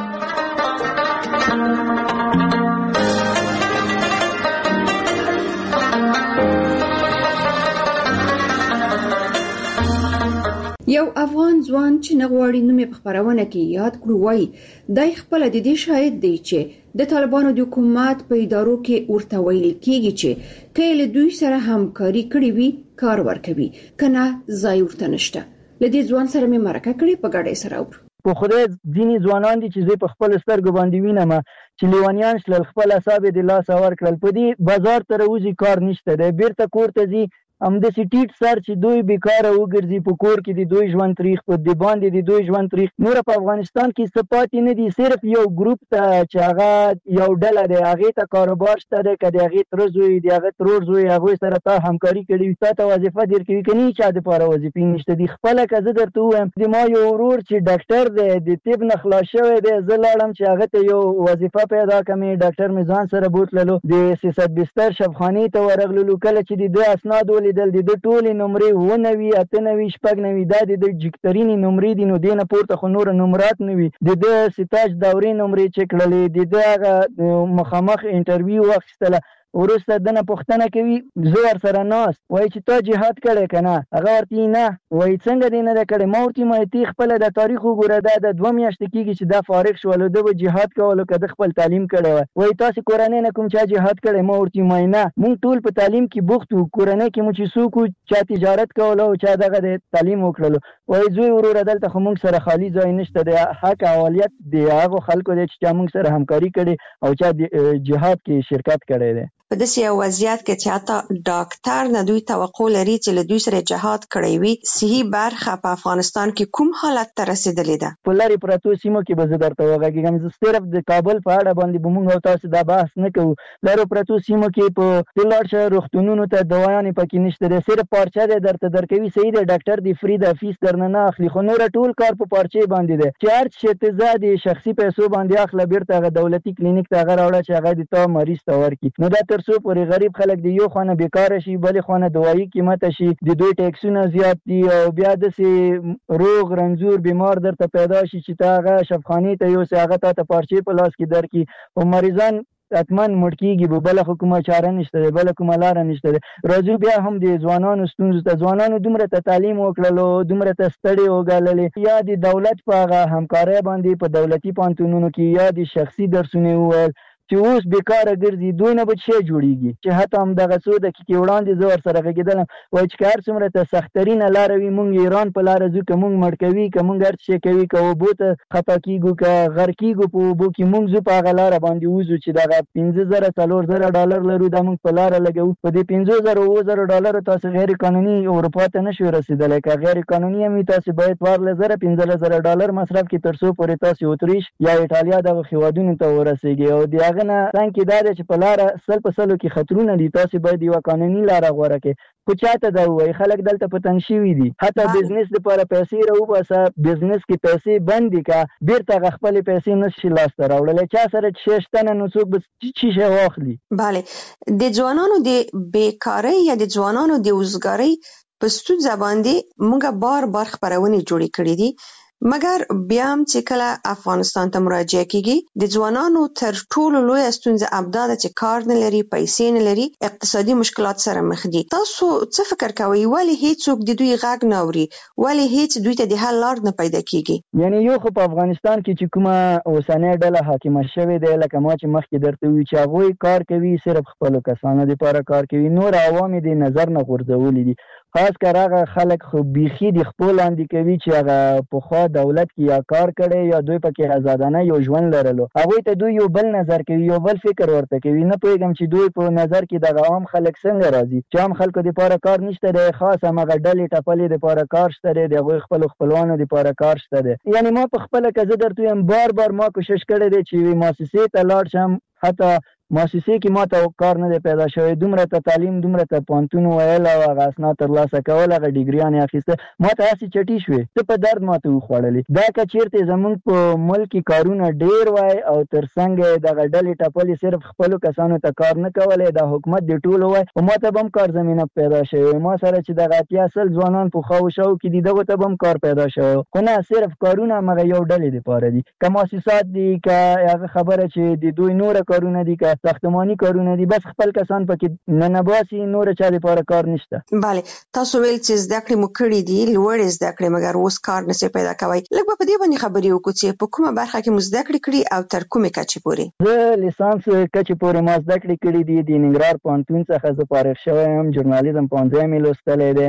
یو افغان ځوان چې نغواړي نوم په خبرونه کې یاد کړو وایي دای خپل د دې شاهد دی چې د طالبانو د حکومت په ادارو کې ورته ویل کېږي چې کله دوی سره همکاري کړې وي کار ورکوي، کنه ځای ورته نشته. لدې ځوان سره مې مرکه کړې په ګډه سره اور په خدای ځینې ځوانان دي چې زه په خپل سترګو باندې وینم چې لیوانیان شل خپل حساب د لاس اور کړل، په دې بازار ته راوځي کار نشته دی، بیرته کور ته ځي هم د سټیټ سر چې دوی بیکاره وګرځي، په کور کې د دوی ژوند تاریخ په دی باندې د دوی ژوند تاریخ نور په افغانستان کې صفات نه دي، صرف یو ګروپ ته چې هغه یو ډله دی هغه ته کاروبار شته دی، کله هغه ترزوي دی هغه ترورزوي هغه سره ته همکاري کړي ته وظیفه درکوي کني چې د پاره وظیفې نشته دي. خپل کزه درته وایم د ما یو ورور چې ډاکټر دی د طب نه خلاص شوی دی، زه لاړم چې هغه ته یو وظیفه پیدا کړم، ډاکټر مې ځان سره بوتللو د سیاست بستر شفخاني ته ورغللو، کله چې د اسناد ولیدل د ټول نمرې ونوي اتنوي شپږنوي دا د جکترین نمرې دي، نو دینه پورته خو نور نمرات نوي د ستاج دورې نمرې چک کړلې، د هغه مخامخ انټرویو واخیستله. ورسته دنه پښتنه کوي زه ور سره ناس وای چې تا جهاد کړي کنه، هغه ورته نه وای څنګه دینه د کړي، ما ورته مې تی خپل د تاریخ وګوره د 2 میاشتې کېږي چې دا فارغ شول د جهاد کولو کده خپل تعلیم کړي وای تاسو کورنۍ نه کوم چې جهاد کړي، ما ورته مې نه مونږ ټول په تعلیم کې بوخت وو، کورنۍ کې مو چې څوک چې تجارت کولو او چې دغه د تعلیم وکړلو، وای زوی ورور دلته خو مونږ سره خالی ځای نشته د حق اولیت دی هغه خلکو د چې مونږ سره همکاري کړي او چې جهاد کې شرکت کړي دي. په داسې یو وضعیت کې چې حتی ډاکټر نه دوی توقع لري چې له دوی سره جهاد کړی وي، صحي برخه په افغانستان کې کوم حالت ته رسیدلې ده؟ په لارې پراتو سیمو کې به زه درته وغږیږم، زه صرف د کابل په اړه باندې به موږ او تاسو دا بحث نه کوو. لارې پراتو سیمو کې په لاړ شه روغتونونو ته دوايانې پکې نشته دی، صرف پارچه دی درته درکوي، صحیح دی ډاکټر دی فری د فیس درنه نه اخلي، خو نور ټول کار په پارچې باندې دی چې هر څه ته زادي شخصي پیسو باندې اخله بیرته هغه دولتي کلینیک ته هغه راوړه چې هغه د تا مریض ته ورکړي. نو دا تر څو پورې غریب خلک دی یو خانه بیکار شي بل خانه دوايي قیمت شي، د دوی ټیکسونه زیات دي او بیا د سي روغ رنځور بیمار درته پیدا شي چې تاغه شفخانی ته یو ساغه ته پارچې په لاس کې درکې او مریضان اتمن مړ کیږي، بل حکومت چاره نشته، بل کومه لار نشته. راځو بیا هم د ځوانانو ستونزو ته، ځوانانو دومره ته تعلیم وکړلو دومره ته ستړي وګاللې، یا د دولت په هغه همکارۍ باندې په دولتي پانتونونو کې یا د شخصي درسونه وویل چې اوس بیکاره ګرځي، دوی نه به څه جوړیږي چې حتی هم دغه څو دقیقې وړاندې زه ورسره غږېدلم وایي چې هر څومره ته سخترینه لاره وي مونږ ایران په لاره ځو، که مونږ مړ کوي که مونږ هر څه کوي، که اوبو ته خطا کېږو که غر کېږو په اوبو کې مونږ ځو په هغه لاره باندې وځو چې دغه 50,000 4,000 ډالر لرو دا مونږ په لاره لګوو، په دې 50,000 7,000 ډالر تاسو غیر قانوني اروپا ته نشو رسیدلی، که غیر قانوني هم تاسو باید 14,000 15,000 ډالر مصرف کړئ تر څو پورې تاسو اتریش یا ایټالیا دغه هېوادونو ته ورسیږئ. او د هغه نه څنګه دا چې په لاره سل په سلو کې خطرونه دي، تاسو باید یو قانوني لاره غوره کړئ. خو چاته دا وایي خلک دلته په تنګ شوي دي، حتی بزنس لپاره پیسې راوباسه بزنس کې پیسې بندې که بیرته خپل پیسې نشي لاسته راوړلی، چا سره چې شته نو څوک به څه شی واخلي. بله د ځوانانو د بیکارۍ یا د ځوانانو د وزګارۍ په ستونزه باندې موږ بار بار خبرونه جوړې کړې دي، مګر بیا هم چې کله افغانستان ته مراجعه کیږي د ځوانانو تر ټولو لویه ستونزه ابدا ده چې کار نه لري، پیسې نه لري، اقتصادي مشکلات سره مخ دي. تاسو څه فکر کوئ ولې هیڅوک د دوی غږ نه اوري، ولې هیڅ دوی ته د حل لار نه پیدا کیږي؟ یعنی یو خو په افغانستان کې چې کومه اوسنۍ ډله حاکمه شوې ده لکه ما چې مخکې درته وی چې هغوی کار کوي صرف خپل کسانو لپاره کار کوي، نور عوام د نظر نه غورځولي دي. خاص کر هغه خلک خو بيخي د خپل لاندې کوي چې هغه په خوا دولت کې یا کار کړي یا دوی پکې آزادانه یو ژوند لرلو هغه ته دوی یو بل نظر کوي یو بل فکر ورته کوي نه پوهیږم چې دوی په نظر کې د عام خلک څنګه راځي چې عام خلکو د لپاره کار نشته دی خاص هغه ډلې ټپلې د لپاره کار شته دی د خپلوانو د لپاره کار شته دی یعنی ما په خپل کزه درته هم بار ما کوشش کړی دی چې مؤسسې ته لاړ شم حتی مؤسسې کې ماته کار نه دی پیدا شوی دومره ته تعلیم دومره ته پانتون ویل او هغه اسناد ترلاسه کول هغه ډیګریانې اخیسته ماته هسې چټي شوې ته په درد ماته وخوړلې دا که چیرته زمونږ په ملک کې کارونه ډیر وای او تر څنګه دغه ډلې ټپلې صرف خپلو کسانو ته کار نه کولی دا حکومت د ټولو وای او ماته به هم کار زمینه پیدا شوی ما سره چې دغه 80 ځوانان په خوا و شاو کې دي دغه ته به هم کار پیدا شوی خو نه صرف کارونه همغه یو ډلې دپاره دي که مؤسسات دي که هغه خبره چې د دوی نوره کارونه دي که ساختماني کارونه دي بس خپل کسان پکې ننباسي نور چا لپاره کار نشته bale تاسو ویل چې زده کړې مو کړې دي لوړې زده کړې مګر اوس کار نشي پیدا کوي لکه په دې باندې خبرې وکړو چې په کومه برخه کې مو زده کړې کړې او تر کومه کچې پورې زه لیسانس کچې پورې ما زده کړې کړې دي د ننګرهار پوهنتون څخه زه فارغ شوی یم ژورنالیزم پوهنځی مې لوستلی دی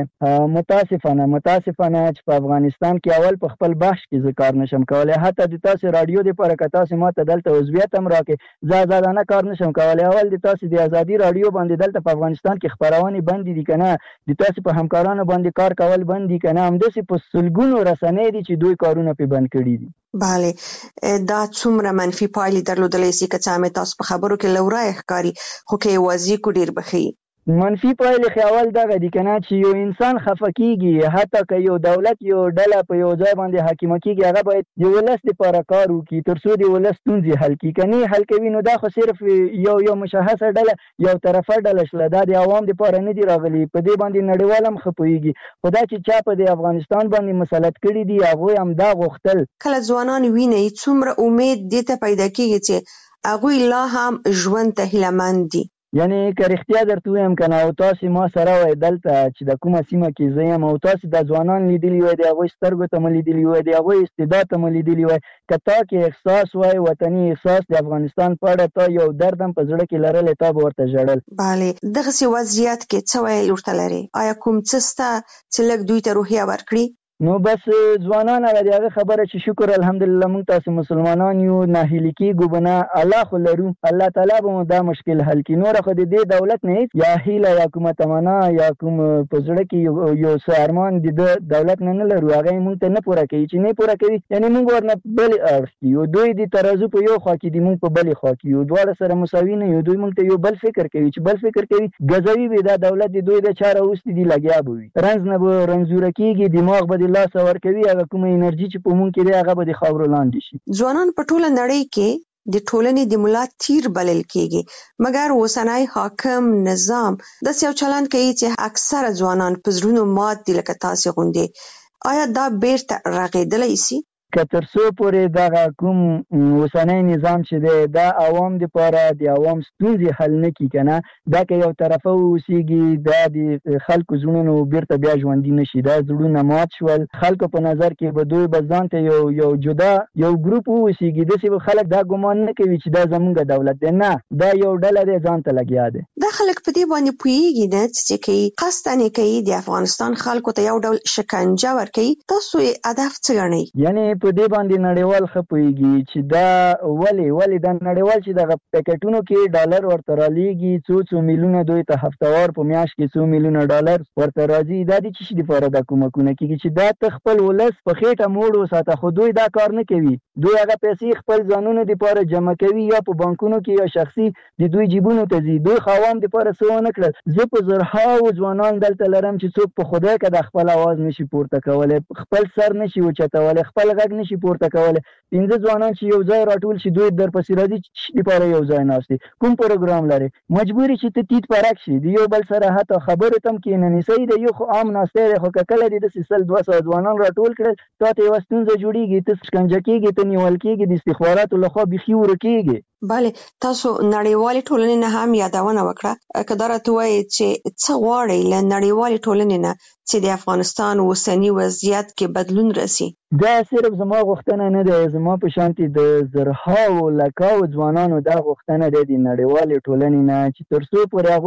متاسفانه چې په افغانستان کې اول په خپل بحث کې زه کار نشم کولی حتی د تاسو رادیو دپاره که تاسو ماته دلته عضویت هم راکړې زه آزادانه کار نشم کولی اول د تاسو د ازادي رادیو باندې دلته په افغانستان کې خبرونه بند دي کنه د تاسو په همکارانو باندې کار کول بند دي کنه همداسې په سلګونو رسنۍ دي چې دوی کارونه په بند کړي دي bale دا څومره منفي پایلې درلودلې چې کڅامه تاسو په خبرو کې لورای ښکاری خو کې وازی کو ډیر بخي منفي پایلې خیال دغه دي کنه چې یو انسان خفه کیږي حتی که یو دولت یو ډله په یو ځای باندې حاکم کیږي هغه باید یو ولس لپاره کار وکړي تر څو د ولس ستونزې حل کړي کني حل کوي نو دا خو صرف یو مشخصه ډله یو طرفه ډله شله دا د عوام لپاره نه دی راغلي په دې باندې نړیوال هم خپويږي خدا چې چا په د افغانستان باندې مسلط کړي دي هغه هم دا غوښتل کله ځوانان ویني څومره امید دې ته پیدا کیږي چې هغه لا هم ژوند ته هیلمند دي یعنی که رښتیا درته وایم کنه او تاسو ما سره وای دلته چې د کومه سیمه کې زه یم او تاسو د ځوانان لیدلی وای د هغوی سترګو ته مو لیدلی وای د هغوی استعداد ته مو لیدلی وای که تا کې احساس وای وطني احساس د افغانستان په اړه تا یو درد هم په زړه کې لرلی تا به ورته ژړل bale دغسې وضعیت کې څه ویل ورته لري آیا کوم څه سته چې لږ دوی ته روحیه ورکړي نو بس ځوانان هغه خبره چې شکر الحمدلله موږ تاسو مسلمانان یو ناهیلي کیږو بنا الله خو لرو الله تعالی به مو دا مشکل حل کړي نور خو د دې دولت نه یا هیله یا کومه تمنا یا کوم په زړه کې یو څه ارمان د دولت نه لرو هغه موږ ته نه پوره کوي چې نه پوره کوي یعنی موږ ورنه بل یو دوی د ترازو په یو خوا کې دي موږ په بل خوا کې یو دواړه سره مساوي نه یو دوی موږ ته یو بل فکر کوي چې بل فکر کوي غزوی به دا دولت د دوی د چاره اوس دي لګیا بوي رنځ نه به رنځور کیږي دماغ به الله سور کوي هغه کومه انرژي چې په مونږ کې دی هغه به د خاورو لاندې شي ځوانان په ټوله نړۍ کې د ټولنې د ملا تیر بلل کېږي مګر اوسنۍ حاکم نظام د سیو چلند کوي چې اکثره ځوانان په زړونو مات دي لکه تاسو غوندې آیا دا بیرته رغېدلی شي که تر څو پورې دغه کوم اوسنۍ نظام چې دی دا عوام دپاره د عوام ستونزې حل نه کړي که نه دا که یو طرفه واوسېږي دا د خلکو زړونو بیرته بیا ژوندي نه شي دا زړونه مات شول خلکو په نظر کې به دوی به ځان ته یو جدا یو ګروپ واوسېږي داسې به خلک دا ګمان نه کوي چې دا زمونږ دولت دی نه دا یو ډله دی ځان ته لګیا دی دا خلک په دې باندې پوهېږي نه چې کوي قصداً یې کوي د افغانستان خلکو ته یو ډول شکنجه ورکوي تاسو یې هدف څه ګڼئ یعنی په دې باندې نړیوال خپويږي چې دا ولې دا نړیوال چې دغه پکټونو کې ډالر ورته رالیږي څو میلیونه دوی ته هفتوار په میاشت کې څو میلیونه ډالر ورته راځي دا د چی لپاره د کومکونه کېږي چې دا خپل ولس په خېټه موړ وساته خو دوی دا کار نه کوي دوی هغه پیسې خپل ځانونو لپاره جمع کوي یا په بانکونو کې یا شخصي د دوی جیبونو ته ځي دوی خاوام لپاره څه نه کړل زه په زرهاو ځوانان دلته لرم چې څوک په خدای کې د خپل आवाज نشي پورته کولای خپل سر نشي اوچتولای خپل غږ نشي پورته کوله 15 ځوانان چې یو ځای راټول شي دوی در پسې راځي چې لپاره یو ځای ناشتي کوم پروګرام لري مجبوري چې ته تیت پرک شي دی یو بل سره حتی خبرې تم کې نه نسي دی یو خو عام ناشته خو کله د 200 ځوانان راټول کړل ته وستونزه جوړیږي ته څنګه کېږي ته نیول کېږي د استخباراتو لخوا بيخي ورکېږي bale تاسو نړیوالې ټولنې نه هم یادونه وکړه کدارت وایي چې څه غواړي له نړیوالې ټولنې نه چې د افغانستان اوسنی وضعیت کې بدلون راسي دا صرف زما غوښتنه نه ده زما په شانتي د زرهاو لکاو ځوانانو دا غوښتنه ده د نړیوالې ټولنې نه چې تر څو پورې هغه په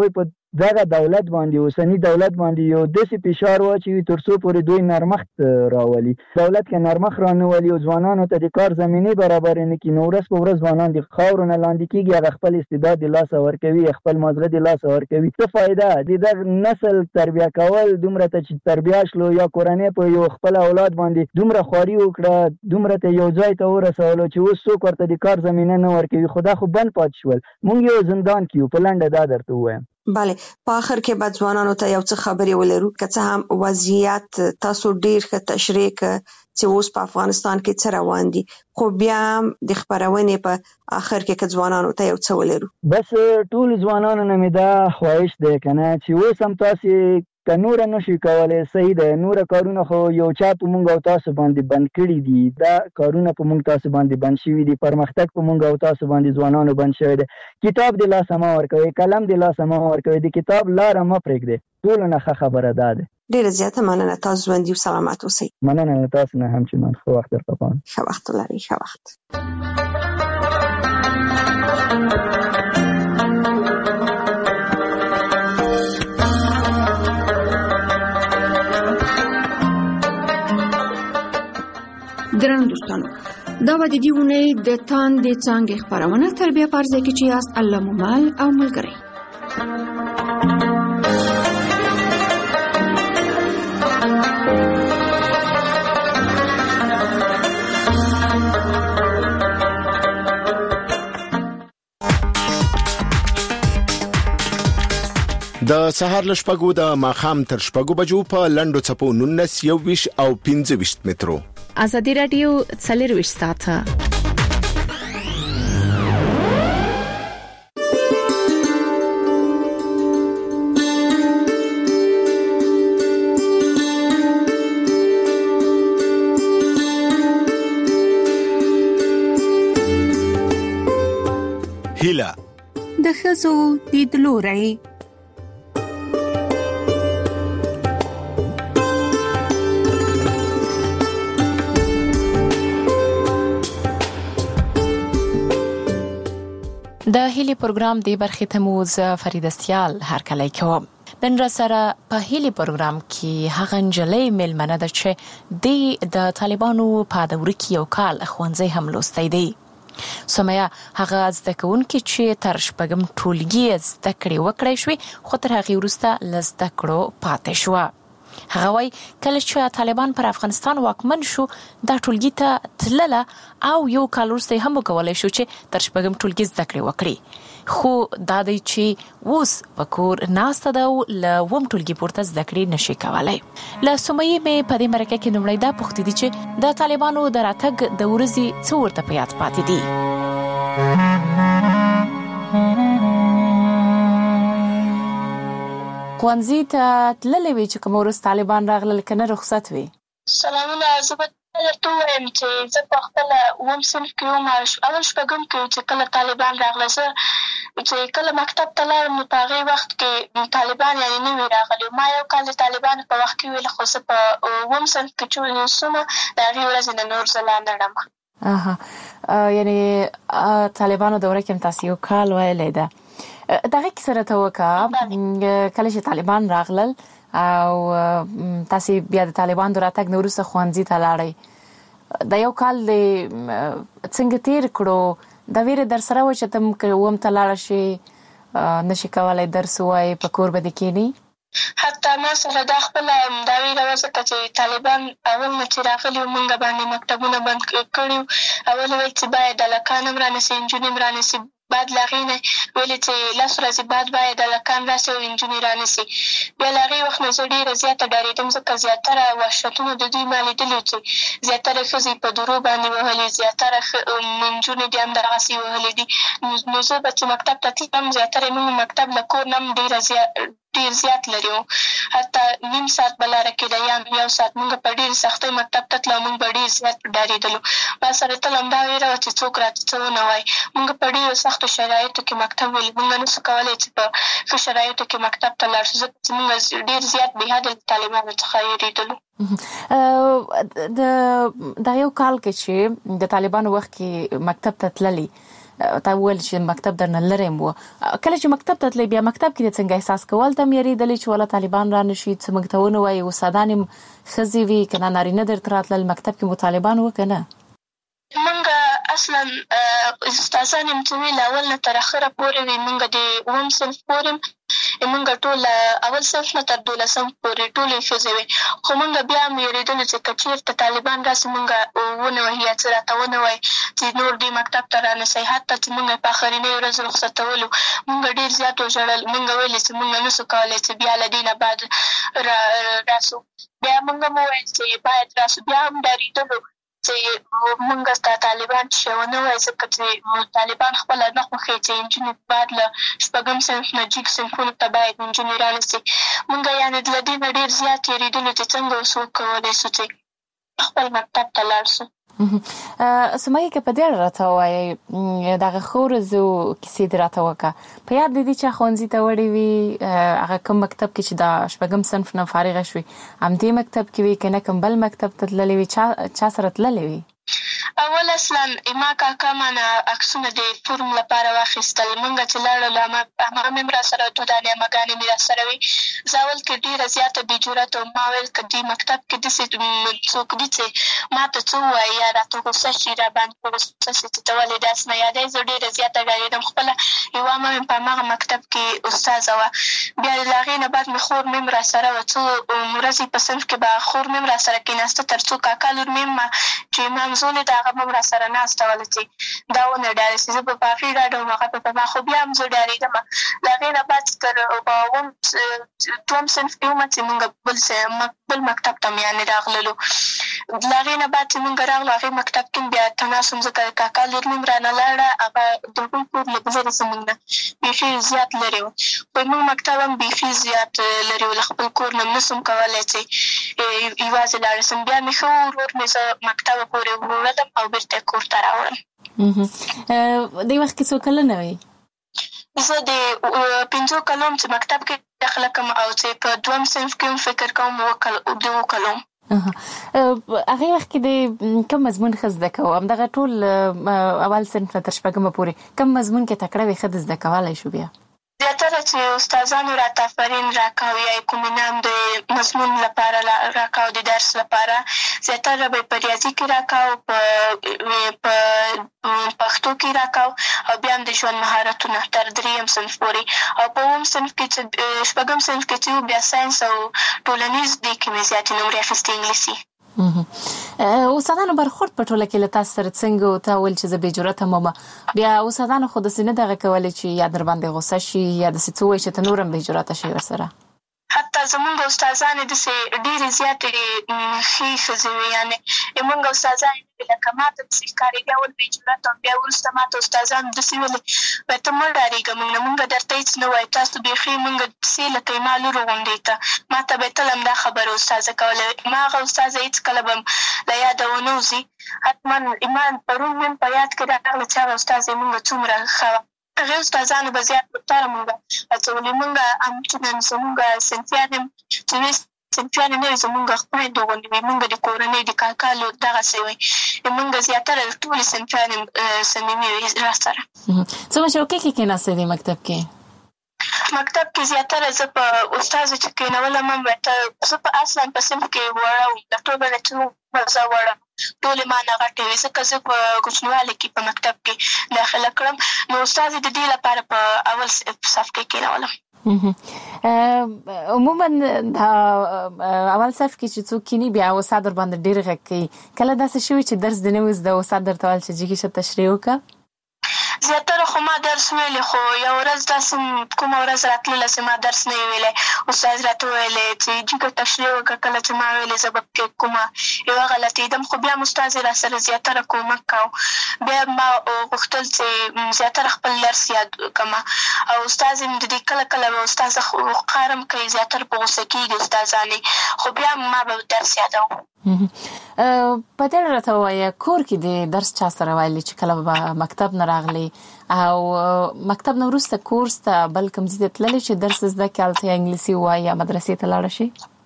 دغه دولت باندې اوسنی دولت باندې یو داسې فشار واچوي ترڅو پورې دوی نرمښت راولي. دولت کې نرمښت رانولي او ځوانانو ته د کار زمینه برابر نه کړي، نو ورځ په ورځ ځوانان د خاورو نه لاندې کېږي، هغه خپل استعداد د لاسه ورکوي، خپل مازغه د لاسه ورکوي. څه فایده د دغه نسل تربیه کول دومره ته چې تربیه شلو یا کورنۍ په یو خپل اولاد باندې دومره خواري وکړه، دومره ته یو ځای ته ورسولو چې اوس څوک ورته د کار زمینه نه ورکوي. خدا خو بند پات شول، مونږ یو زندان کې په لنډه دا درته وایم. بله، په آخر کې به ځوانانو ته یو څه خبرې ولرو، که څه هم وضعیت تاسو ډیر ښه تشریح کړ چې اوس په افغانستان کې څه روان دي، خو بیا هم د خبرونې په آخر کې که ځوانانو ته یو څه ولرو. بس ټول ځوانانو نه مې دا خواهش دی کنه چې اوس هم تاسو که نور نشي کولای صحیح ده، نور کارونه خو یو چا په مونږ او تاسو باندې بند کړي دي، دا کارونه په مونږ تاسو باندې بند شوي دي، پرمختګ په مونږ او تاسو باندې ځوانانو بند شوی دی. کتاب د لاسه مه ورکوئ، قلم د لاسه مه ورکوئ، د کتاب لاره مه پرېږدئ. ټولو نه ښه خبره ده. ډیره زیاته مننه، تاسو ژوندي او سلامت اوسئ. مننه له تاسو نه هم چې من ښه وخت درته پام. ښه وخت ولرئ. ښه وخت. درنو دوستانو، دا به د دې اونۍ د تاندې څانګې خپرونه تر بیا په ارزه کې چې یاست الله مو مل او ملګری. د سهار له شپږو د ماښام تر شپږو بجو په لنډو څپو 19 21 او 25 مترو. ازادي رادیو 24 ساعته. هیله د ښځو لیدلوری. د هیلي پروګرام دی برخې ته مو ز فرید استیال هر کله کوم. نن را سره په هیلي پروګرام کې هغه نجلۍ ملمنه ده چې د طالبانو په دور کې یو کال ښوونځی هم لوستی دی. سمیا هغه زده کوونکې چې تر شپږم ټولګي زده کړې وکړې شوې، خو تر هغې وروسته له زده کړو پاتې شوه. هغه وایي کله چې طالبان پر افغانستان واکمن شو، دا ټولګي ته تلله او یو کال وروسته هم وکولای شو چې تر شپږم ټولګي زده کړې وکړي، خو دا دی چې اوس په کور ناسته ده او له اووم ټولګي پورته زده کړې نشي کولی. له سمیې مې په دې مرکه کې لومړی دا پوښتې دي چې د طالبانو د راتګ د ورځې څه ورته په یاد پاتې دي. ښوونځي ته تللی وي چې کوم ورځ طالبان راغلل که نه رخصت وي؟ سلامونه، زه به درته ووایم چې زه په خپله اووم صنف کې وم، اول شپږم کې چې کله طالبان راغله، زه چې کله مکتب ته لاړم نو په هغې وخت کې طالبان یعنې نه وي راغلي. ما یو کال د طالبانو په وخت کې ویل، خو زه په اووم صنف کې چې اوسمه د هغې ورځې نه نور زه لا نه ړم. یعنې طالبانو دوره کې هم تاسې یو کال ویلی ده. دغه کیسه راته وکړه، کله چې طالبان راغلل او تاسې بیا د طالبان د راتګ نه وروسته ښوونځي ته لاړئ، دا یو کال دې څنګه تېر کړو؟ دا ویره در سره وه چې ته اووم ته لاړه شې، نشي کولی درس ووایې، په کور به دې کښېنې؟ حتی ما سره دا خپله دا ویره وه، ځکه چې طالبان اول نه چې راغلي وو موږ باندې مکتبونه بند کړي وو. اول ویل چې باید هلکان هم رانیسي، نجونې هم رانیسي. بعد له هغې نه ویلې چې 10 ورځې بعد باید هلکان راسي او نجونې رانیسي. بیا له هغې وخت نه زه ډېره زیاته ډارېدم، ځکه زیاتره وحشتونه د دوی ما لیدلي چې زیاتره ښځې په درو باندې وهلي، زیاتره نجونې دې هم دغسې وهلي دي. نو زه به چې مکتب ته تلم، زیاتره یې موږ مکتب له کور نه هم ډېر زیات لري وو، حتی نیم ساعت به لاره کېده یا یو ساعت. موږ په ډېرې سختۍ مکتب ته تلو، موږ به ډېر زیات ډارېدلو. ما سره تل همدا ویره وه چې څوک راته څه ونه وایي. موږ په ډېرو سختو شرایطو کې مکتب ولي، موږ نه سو کولی چې په ښه شرایطو کې مکتب ته لاړ شو، ځکه چې موږ ډېر زیات بېحده له طالبانو څخه وېرېدلو. د یو کال کې چې د طالبانو وخت کې مکتب ته تللي، تا ول چې مکتب درنه لرم وو کله چې مکتب ته تللی بیا مکتب کې څنګه احساس کول ته مېریدل چې ولا طالبان را نشي څه مکتبونه وای استادان خزي وی کنه نارینه در تراتل مکتب کې مطالبان وکنه منګه اصلا استادان متویل اول نه تر اخره پورې وی منګه د وم صنف پورې منګه ټول اول صنف نه تر 12 پورې ټول خزوي خو منګه بیا مېریدل چې کچیر ته طالبان راس منګه ونه وهیا چې راتونه وای چې نور دې مکتب ته را نصيحت ته چې منګه په اخرینه ورځ رخصتولو منګه ډیر زیات وژړل منګه ویل چې منګه نسو کولای چې بیا لدینه بعد راسو بیا منګه مو وایي چې باید راسو بیا هم ډاریدلو چې منګه ستا طالبان چې ونه وایي ځکه چې طالبان خپل نه خوښي چې انجینر بعد له شپږم صنف نه جګ صنفونو ته باید انجینران شي منګه یعنې د دې نه ډیر زیات یریدلو چې څنګه اوس وکولای شو چې خپل مکتب ته لاړ شو سمای کې په دې راته وایي دغه خورزو کیسې دراته وکا په یاد دي چې خونځي ته وړي وي هغه کوم مکتب کې چې دا شپږم صنف نه فارغ شوي ام دې مکتب کې وي کنه کوم بل مکتب ته تللی وي چا سره تللی وي اول اصلا ما کاکا مانا عکسونه د فورم لپاره واخیستل منګه چې لاړل هغه مې را سره دودانې مګانې مې را سره وي زاول کې ډیره زیاته بې جرأته ما ویل کدي مکتب کې داسې څوک دي چې ما ته څه وایي یا راته غوسه شي را باندې غوسه شي چې ته ولې داسې نه یادوې زه ډیره زیاته ډارېدم خپله یوه مې په هماغه مکتب کې استاذه وه بیا د هغې نه بعد مې خور مې را سره وه څو ورځې په صنف کې به خور مې را سره کېناسته تر څو کاکا لور مې چې منظولې د هغه مم را سره ناسته وله چې دا ونه ډارې چې زه په هغې ډاډه هغه په ما خو بیا هم زه ډارېدم د هغې نه بعد تر دوم صنف کې ومه چې مونږ بل مکتب ته مې یعنې راغللو د هغې نه بعد چې مونږ راغلو هغې مکتب کې بیا تناس هم ځکه کاکا لور مې رانه لاړه هغه د بل کور لږ لرې زمونږ نه بیخي زیات لرې وو خو مونږ مکتب هم بیخي زیات لرې و له خپل کور نه نسم کولی چې یوازې لاړه سم بیا مې ښه ورور مې زه مکتبه پورې وړلم او بیرته کور ته راوړم دې وخت کې څو کلونه وې زه د 5 کلوم چې مکتب کې داخله کوم او چې په دوم صنف کې هم فکر کوم 2 کلوم هغه وخت کې د کوم مضمون خزده کوم همدغه ټول اول صنف تر شپږمه پورې کوم مضمون کې تکړه وي خد زده کولای شو بیا زیاتره چې استادانو راته آفرین راکاو یا کوم نام د مضمون لپاره راکاو د درس لپاره زیاتره به په ریاضي کې راکاو په پښتو کې راکاو او بیا هم د ژوند مهارتونه تر 3م صنف پورې او په اووم صنف کې چې شپږم صنف کې چې بیا ساینس او ټولنیز دي کې مې زیاتې نمرې اخیستې انګلیسي استادانو برخورد په ټوله کې له تاسو سره څنګه ته ول چې زه بې جرأته مم بیا استادانو خو داسې نه دغه کولی چې یا در باندې غوسه شي یا داسې څه وایي چې ته نور هم بې جرأته شي ورسره حتی زمونږ استادانې داسې ډېرې زیاتې ښې ښځې وې یعنې زمونږ استادانې لکه ما ته داسې ښکارېږي اول بې جرأته بیا وروسته ما ته استادانو داسې ویلې وایي ته مه ډارېږه موږ نه موږ درته هېڅ نه وایو تاسو بیخي موږ داسې لکه زما لور غوندې ته ما ته به یې تل همدا خبره استاذه کوله ما هغه استاذه هېڅکله به له یاده ونه وځي حتما ایمان پرون مې په یاد کې راغله چې هغه استاذه یې موږ څومره ښه وه هغې استادانو به زیات محترم موږ هڅولي موږ همچنان زموږ صنفیان هم چې ویې صنفیان نه وي زموږ خویندو غوندې وي موږ د کورنۍ د کاکا لور دغسې وي موږ زیاتره ټولې صنفیان هم صمیمي وي را سره څه مشوکې کې کېناستې دې مکتب کې مکتب کې زیاتره زه په استازو چې کېنولم هم زه په اصلا په صنف کې وړه وم د ټولو نه چې زه وړه ټولې ما نه غټې وې ځکه زه په کوچنیوالي کې په مکتب کې داخله کړم نو استازې د دې لپاره په اول صف کې کېنولم عموما دا اول صف کې چې څوک کینی بیا استاد در باندې ډېر غږ کوي کله داسې شوي چې درس دې نه وي زده استاد درته ویل چې جګې شه تشریح وکړه زیاتره خو ما درس ویلی خو یو ورځ داسې کومه ورځ راتلله چې ما درس نه وی ویلی استاد راته ویلی چې جګه تشریح وکړه کله چې ما ویلې زه به پکې کومه یوه غلطېدم خو بیا هم استاد یې را سره زیاتره کومک کوو بیا ما غوښتل چې زیاتره خپل درس یاد کړمه او استاد یې د دې کله کله به استاذه قهر هم کوي زیاتره په غوسه کېږي استادانې خو بیا ما به درس یادوم په دې راته وایه کور کې د درس چا سره ویلي چې کله به مکتب نه راغلی او مکتب نه وروسته کورس ته بل کوم ځای ته تللی چې درس زده کړې هلته انګلیسي ووایي یا مدرسې ته لاړه شي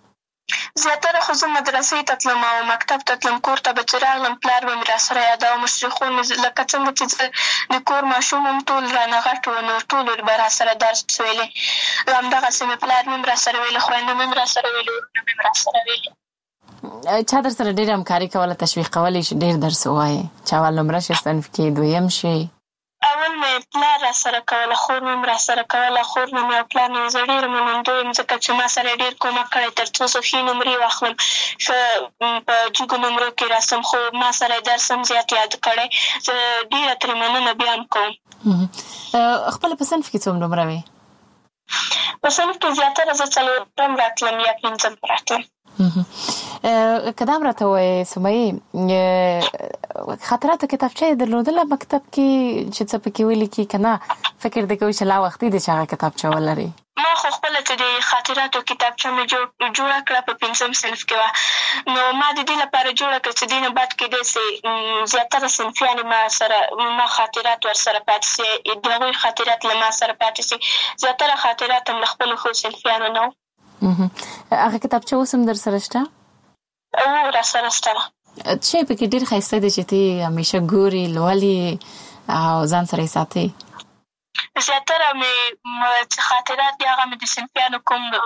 زیاتره خو زه مدرسې ته تلم او مکتب ته تلم. کور ته به چې راغلم پلار به مې راسره یاداوه، مشرخون مې لکه څنګه چې زه د کور ماشوم هم ټول رانه غټ وو، نو ټول به راسره درس ویلې. همدغسې مې پلار مې هم راسره ویلې، خویندې مې هم راسره ویلې، ورونه مې هم راسره ویلې. چا در سره ډېره همکاري کوله، تشویق کولی شي ډېر درس ووایې؟ چې اول نمره شي، صنف کې دویم شي؟ اول مې پلار راسره کوله، خور مې هم راسره کوله. خور مې او پلار مې زه ډېره منندوی یم، ځکه چې ما سره ډېر کومک کړی تر څو زه ښې نمرې واخلم، ښه په جګو نمرو کې راسم. خو ما سره درس هم زیات یاد کړی، زه ډېره ترې مننه بیا هم کوم. خپله په صنف کې څوم نمره وې؟ په صنف کې زیاتره زه 4 راتلم یا 5 راتلم. که دا هم راته ووایې سمیې، خاطراتو کتابچه یې درلودله مکتب کې چې څه پکې ولیکي که نه فکر دې کوي چې لا وختي دی چې هغه کتابچه ولري؟ ما خو خپله چې د خاطراتو کتابچه مې جوړه کړه په 5م صنف کې وه، نو ما د دې لپاره جوړه کړه چې دې نه بعد کې داسې زیاتره صنفیانې ما خاطرات ورسره پاتې سي، د هغوی خاطرات له ما سره پاتې سي. زیاتره خاطرات هم له خپلو ښو صنفیانو نه وو. هغه کتابچه اوس هم در سره شته؟ او راسره شته. څه پکې ډېر ښایسته دی چې ته همیشه ګورې، لولې او ځان سره یې ساتې؟ زیاتره مې خاطرات دي هغه مې د صنفیانو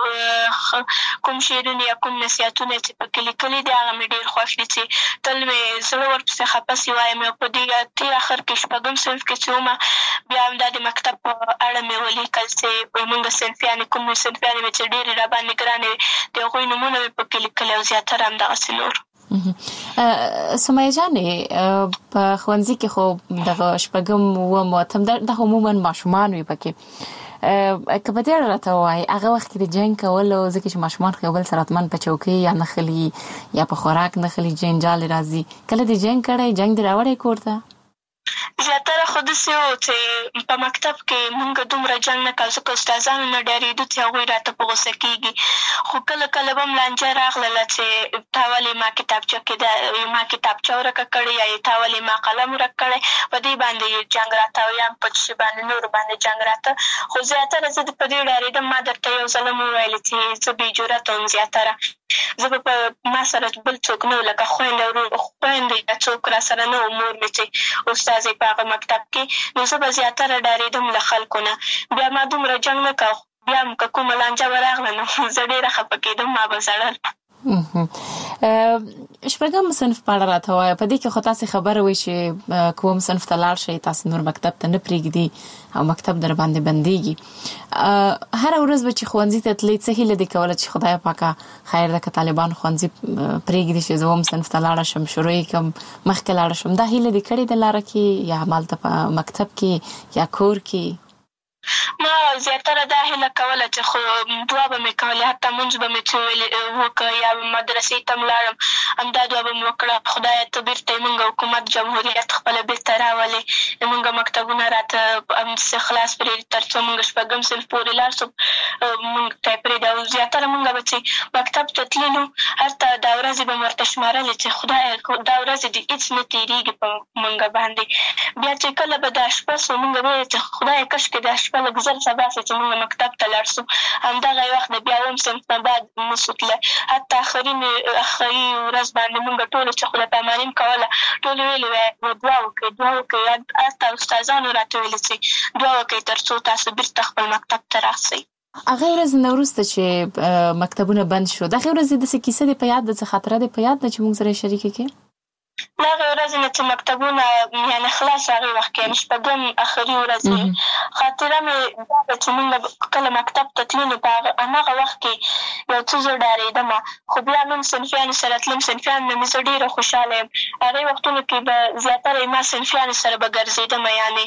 کوم شعرونه یا کوم نصیحتونه چې پکې لیکلي دي هغه مې ډېر خوښ دي، چې تل مې زړه ورپسې خفه سي وایم. په دې تېر اخر کې 6م صنف کې چې ومه، بیا هم دا د مکتب په اړه مې ولیکل چې مونږ صنفیانې کوم صنفیانې مې چې ډېرې راباندې ګرانې وې د هغوی نومونه مې پکې لیکلي او زیاتره همدغسې نور. سمیه جانې، په ښوونځي کې خو دغه 6م 8م 8م دا عموما ماشومان وي پکې، که په دې اړه راته ووایې هغه وخت کې د جنګ کولو، ځکه چې ماشومان خو یو بل سره حتما په چوکۍ یا نښلي یا په خوراک نښلي، جنجال راځي، کله دې جنګ کړی؟ جنګ دې راوړی کور ته؟ زیاتره خو داسې وو چې په مکتب کې مونږ دومره جنګ نه کوو، ځکه استادانو نه ډارېدو چې هغوی راته په غوسه کېږي. خو کله کله به هم لانجه راغلله چې تا ولې ما کتابچه کې ما کتابچه ورکه کړې یا تا ولې ما قلم ورک کړی، په دې باندې جنګ راته او یا په څه شي باندې نورو باندې جنګ راته. خو زیاتره زه په دې ډارېدم. ما درته یو ځل هم وویلې چې زه بې جرأته وم زیاتره. زه به په ما سره بل څوک نه و، لکه خویندې یا څوک را سره نه و، مور مې چې استازی په هغه مکتب کې، نو زه به زیاتره ډارېدم له خلکو نه. بیا ما دومره جنګ نه کوه، بیا هم که کومه لانجه به راغله نو زه ډېره خفه کېدم، ما به ژړل. 6م صنف په اړه راته ووایه. په دې کې خو تاسې خبره وایي چې کوم صنف ته لاړ شئ، تاسې نور مکتب ته نه پرېږدي او مکتب در باندې بندېږي. هره ورځ به چې ښوونځي ته تلې، څه هیله دې کوله چې خدای پاکه خیر ده که طالبان ښوونځي پرېږدي چې زه هم صنف ته لاړه شم، شروع یې کړم، مخکې لاړه شم؟ دا هیله دې کړې ده لاره کې یا همالته په مکتب کې یا کور کې؟ ما زیاتره دا هیله کوله چې خو دعا به مې کولې، حتی مونځ به مې وکړه یا مدرسې ته م لاړم، همدا دعا به مې وکړه، خدایه ته بېرته یې مونږ حکومت جمهوریت خپله بېرته راولې، مونږ مکتبونه راته همداسې خلاص پرېږدي تر څو مونږ 6م صنف پورې لاړ شو، مونږ ته یې پرېږدي. او زیاتره مونږ به چې مکتب ته تللو، هلته دا ورځې به مې ورته شمارلې چې خدایه دا ورځې دې هېڅ نه تېرېږي په مونږ باندې. بیا چې کله به دا شپه سو، مونږ به ویل چې خدایه کاشکې دا شپه لږ زر سبا سي چې مونږ مکتب ته لاړ سو. همدغه وخت د بیا اووم صنف نه بعد نسو تللی، حتی آخري ورځ باندې مونږ ټولو چې خدای پاماني م کوله، ټولو ویلې وی دعا وکړئ. حتی استادانو راته ویلې چې دعا وکړئ تر څو تاسو بېرته خپل مکتب ته راسئ. هغه ورځ نه وروسته چې مکتبونه بند شو، دغه ورځ داسې کیسه دې په یاد ده، څه خاطره دې په یاد ده چې مونږ سره یې شریکه کړې؟ هغې ورځې نه چې مکتبونه یعنې خلاص هغې وخت کې، یعنې 6م آخري ورځ خاطره مې دا ده چې مونږ کله مکتب ته تلو نو په هماغه وخت کې یو څه زه ډارېدمه، خو بیا مې صنفیانو سره تلم، صنفیانو نه مې زه ډېره خوشحاله یم. هغې وختونو کې به زیاتره ما صنفیانو سره به ګرځېدمه، یعنې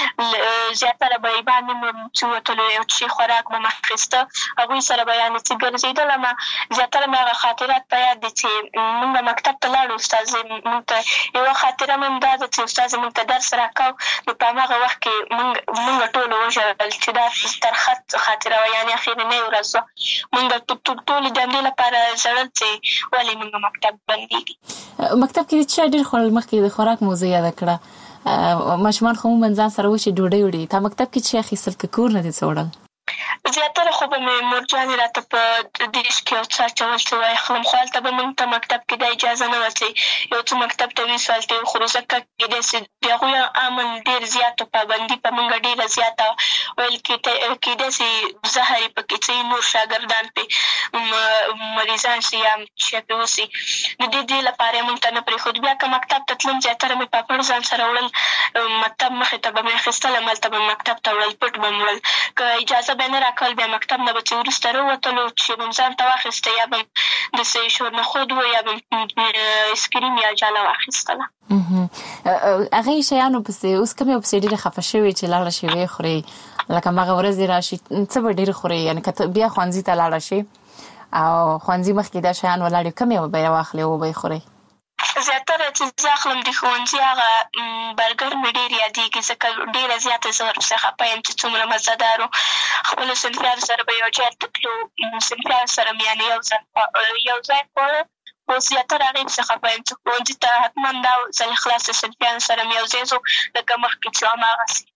زیاتره به یې باندې مې چې وتلو، یو څه خوراک به مې اخېسته، هغوی سره به یعنې چې ګرځېدلمه. زیاتره مې هغه خاطرات په یاد دي چې مونږ مکتب ته لاړو، استازی مونږ ته یوه خاطره مې هم دا ده چې استازی مونږ ته درس راکاو، نو په هماغه وخت کې مونږ ټولو وژړل چې دا ترخه خاطره وه، یعنې اخرنۍ ورځ وه. مونږ ټولې د همدې لپاره ژړل چې ولې مونږ مکتب بندېږي. مکتب کې د چا ډېر خوړل؟ مخکې د خوراک موضوع یاده کړه، ماشومان خو عموماً ځان سره وشي ډوډۍ وړي، تا مکتب کې چې اخیستل که کور نه دې څه وړل؟ زیاتره خو به مې مورجانې راته په دیش کې یو څه اچول چې وایي خلم خو هلته به موږ ته مکتب کې دا اجازه نه وه چې یو څه مکتب ته ویسو هلته وخورو ځکه کېدای سي د هغوی امن ډېر زیات پابندي په موږ ډېره زیاته ویل کېدای سي زهر یې پکې څه نور شاګردان پرې مریضان سي یا چې پرې وسي د دې لپاره یې موږ ته نه پرېښود. بیا که مکتب ته تلم زیاتره مې پاپړ ځان سره وړل مکتب مخې ته به مې اخېستل هملته به مکتب ته وړل پټ به م وړل که اجازه به نه راکول بیا مکتب نه به چې وروسته راووتلو چې به م ځان ته واخېسته یا به م داسې شورنخود و یا به م اسکریم یا جاله واخېستله. هغې شیانو پسې اوس کوم یو پسې ډېرې خفه شوې چې لاړه شي ویې خورئ لکه هماغه ورځې راشي څه به ډېر خورئ یعنې که بیا ښوونځي ته لاړه شي او ښوونځي مخکې دا شیان ولاړ کوم یو به یې واخلئ او به یې خورئ؟ زیاتره چې زه اخلم د ښوونځي هغه برګر مې ډېر یادېږي ځکه ډېره زیاته زه ورپسې خفه یم چې څومره مزهدار و. خپلو صنفیانو سره به یو ځای ته تلو صنفیانو سره مې یعنې یو ځای خواړه خو زیاتره هغې پسې خفه یم چې ښوونځي ته حتما دا ځل خلاص صنفیانو سره مې یو ځای ځو لکه مخکې چې هماغسې.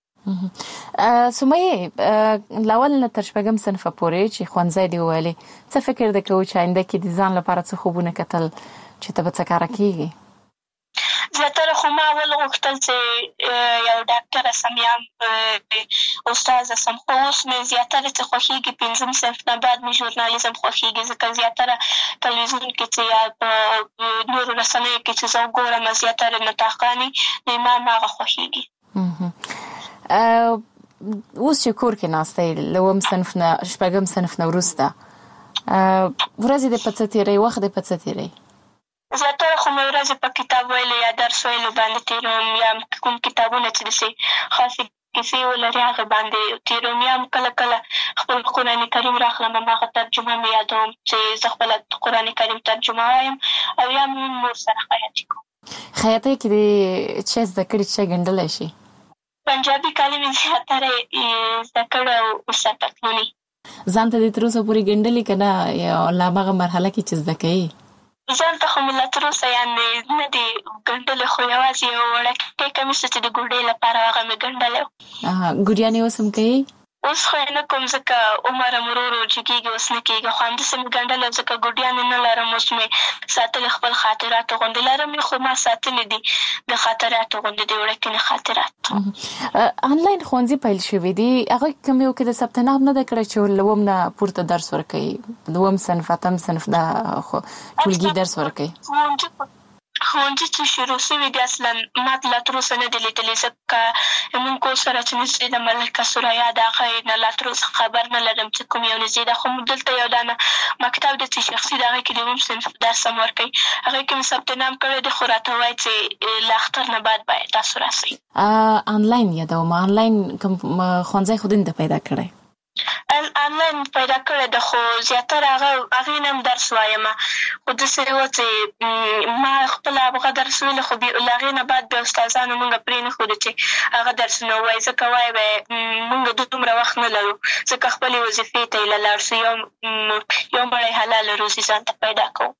سمیه لاول نه تر شپږم صنفه پورې چې ښوونځی دې وویلې څه فکر دې کوو چې آینده کې د ځان لپاره څه خوبونه کتل چې ته به څه کاره کېږي؟ زیاتره خو ما اول غوښتل چې یو ډاکټره سم یا استاذه سم خو اوس مې زیاتره چې خوښېږي پنځم صنف نه بعد مې ژورنالیزم خوښېږي ځکه زیاتره تلویزیون کې چې یا په نورو رسنیو کې چې زه وګورم زیاتره نطاقانې نو ما هغه خوښېږي. اوس چې کور کې ناسته یې له اووم صنف نه شپږم صنف نه وروسته ورځې دې په څه تېروئ وخت دې په څه تېروئ؟ زیاتره خو مې ورځې په کتاب ویلو یا درس ویلو باندې تېروم یا کوم کتابونه چې داسې خاصې کیسې ولري هغه باندې تېروم یا کله کله خپل قرآن کریم راخلم هماغه ترجمه مې یادوم چې زه خپله قرآن کریم ترجمه وایم او یا مې مور سره خیاطي کوم. خیاطۍ کې دې څه زده کړي څه ګنډلی شي؟ پنجابي کالي مې زیاتره زده کړي او سرپتلوني. ځان ته دې تر اوسه پورې ګنډلي که نه یا لا هماغه مرحله کې چې زده کوي؟ ځان ته خو مې لا تر اوسه یعنې نه دي ګنډلې خو یوازې یو وړوکی کمیس چې د ګوډۍ لپاره هغه مې ګنډلی و. ګوډیانې اوس هم کوي؟ اوس خو یې نه کوم ځکه عمر هم ورو ورو جګېږي اوس نه کېږي خو همداسې مې ګنډلی ځکه ګوډیانې نه لرم اوس مې ساتلې خپل خاطراتو غوندې لرم یې خو ما ساتلې دي د خاطراتو غوندې د وړکینې خاطرات. آنلاین ښوونځي پیل شوي دي هغوی کوم یو کې د ثبت نام نه ده کړی چې له اووم نه پورته درس ورکوي دوم صنف اتم صنف دا ټولګي درس ورکوي؟ ښوونځي چې شروع شوي دي اصلا ما لا تر اوسه نه دي لیدلي ځکه زموږ کور سره چې نږدې د ملکه سریا د هغې نه لا تر اوسه خبر نه لرم چې کوم یو نږدې ده خو دلته یو دانه مکتب دی چې شخصي د هغې کې د اووم صنف درس هم ورکوي هغې کې مې ثبت نام کړی دی خو راته وایي چې له اختر نه بعد باید تاسو راسئ. آنلاین یادوم آنلاین کوم ښوونځی خو دې ته پیدا کړی؟ آنلاین پیدا کړی ده خو زیاتره هغې نه هم درس وایم خو داسې وه چې ما خپله هغه درس ویلو خو له هغې نه بعد بیا استادانو موږ پرې نه ښودو چې هغه درسونه ووایي ځکه وایي به یې موږ دومره وخت نه لرو ځکه خپلې وظیفې ته یې له لاړ شو یو مړی حلاله روزي ځان ته پیدا کوو.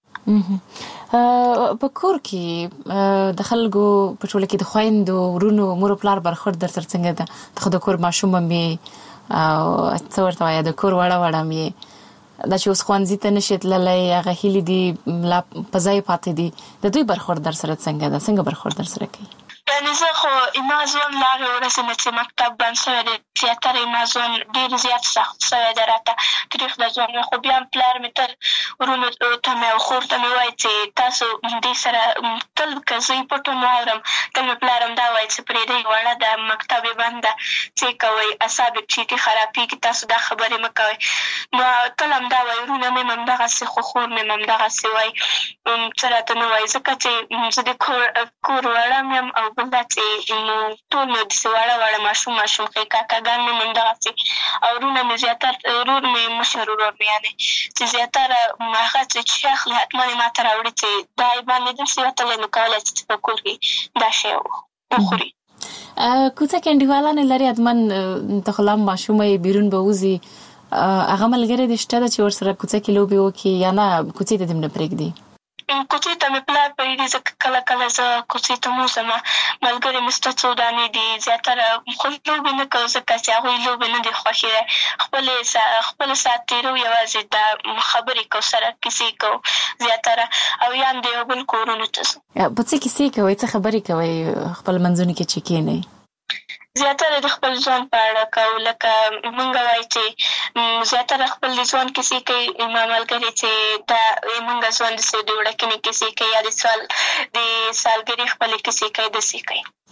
په کور کې د خلکو په ټوله کې د خویندو ورونو مور و پلار برخورد در سره څنګه ده؟ خو د کور ماشوم هم یې او څه ورته وایي د کور وړه وړه هم یې دا چې اوس ښوونځي ته نشي تللی هغه هیلې دي لا په ځای پاتې دي د دوی برخورد در سره څنګه ده؟ څنګه برخورد در سره کوي؟ یعنې زه خو ما ژوند له هغې ورځې نه چې مکتب بند شوی دی زیاتره ما ژوند ډېر زیات سخت شوی دی راته تریخ د ژوند مې خو بیا هم پلار مې تل ورونو ته مې او خور ته مې وایي چې تاسو دې سره تل که زه یې پټ هم واورم تل مې پلار هم دا وایي چې پرېږدئ وړه ده مکتب یې بند ده څه یې کوئ اعصاب یې چیټي خرابېږي تاسو دا خبرې مه کوئ نو تل همدا وایي ورونه مې هم همدغسې خو خور مې هم همدغسې وایي څه راته نه وایي ځکه چې زه د کور وړه م یم او بل دا چې ټول مې داسې وړه ماشوم ښې کاکاګان مې هم همدغسې او ورونه مې زیاتره ورور مې مشر ورور مې یعنې چې زیاتره هغه چې شی اخلي حتما یې ما ته راوړي چې دا یې باندې داسې وتلی نو کولی چې په کور کې دا شی وخوري. کوڅه کې انډیوالانې لري حتما ته خو لا هم ماشومه یې بیرون به وځي هغه ملګری دې شته ده چې ورسره کوڅه کې لوبې وکړي یا نه کوڅې ته دې هم نه پرېږدي؟ کوڅې ته مې پلار پرېږدي، ځکه کله کله زه کوڅې ته موزم. ملګري مې شته څو دانې دي، زیاتره خو لوبې نه کوو ځکه چې هغوی لوبې نه دي خوښې دی. خپل ساعت تېرو، یوازې دا خبرې کوو، سره کیسې کوو زیاتره، او یا هم د یو بل کورونو ته ځو. په څه کیسې کوئ؟ څه خبرې کوئ خپل منځونو کې چې کښېنئ؟ زیاتره د خپل ژوند په اړه کوو، لکه مونږ وایي چې زیاتره خپل د ژوند کیسې کوي. ما ملګري چې دا مونږ ژوند داسې د وړکینې کیسې کوي، یا د سالګرې خپلې کیسې کوي، داسې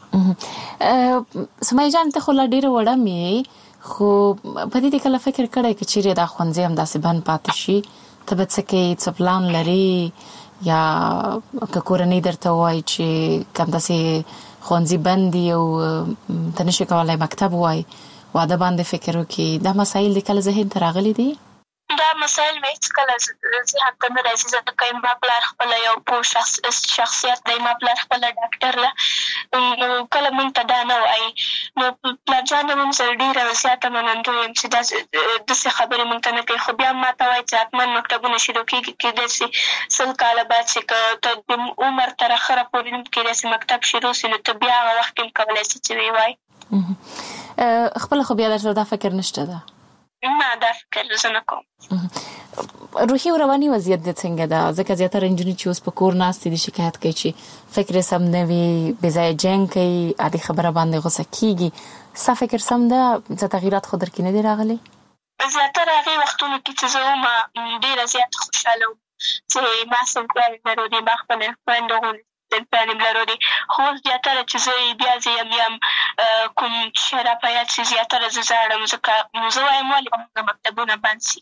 کوي. سمیه جان، ته خو لا ډېره وړه مې، خو په دې کله فکر کړی که چیرې دا ښوونځی همداسې بند پاتې شي، ته به څه کوې؟ څه پلان لرې؟ یا که کورنۍ درته ووایي چې که همداسې ښوونځي بند دي او ته نشي کولی مکتب ووایي، واده باندې فکر وکړي، دا مسایل د کله ذهن ته راغلي دي؟ دا مسایل مې هېڅکله ذهن ته نه راځي، ځکه ما پلار خپله یو پوه شخصیت دی، ما پلار خپله ډاکټر ده. کله مونږ ته دا نه وایي. نو پلار جان هم زه ډېره زیاته منندوی یم چې داسې خبرې مونږ ته نه کوي، خو بیا هم ما ته وایي چې حتما مکتبونه شروع کېږي، کېدای شي 100 کاله بعد چې که ته د عمر تر اخره پورې هم کېدای شي مکتب شروع شي، نو ته بیا هغه وخت کې هم کولی شي چې ویې وایي. خپله خو بیا درته دا فکر نشته ده؟ نه، دا فکر زه نه کوم. روحي او رواني وضعیت دې څنګه ده؟ ځکه زیاتره نجونې چې اوس په کور ناستې دي شکایت کوي چې فکر سم نه وي، بې ځایه جنګ کوي، عادي خبره باندې غوسه کېږي. ستا فکر سم ده؟ څه تغییرات خو در کې نه دي راغلي؟ زیاتره هغې وختونو کې چې زه وم ډېره زیاته خوشحاله وم چې ما صنفیان یم لرلي، ما خپله خویندو صنفیان یم لرلي، خو اوس زیاتره چې زه بیا زه یم کوم شی راپه یاد شي، زیاتره زه ژاړم، ځکه زه وایم ولې به موږ مکتبونه بند شي.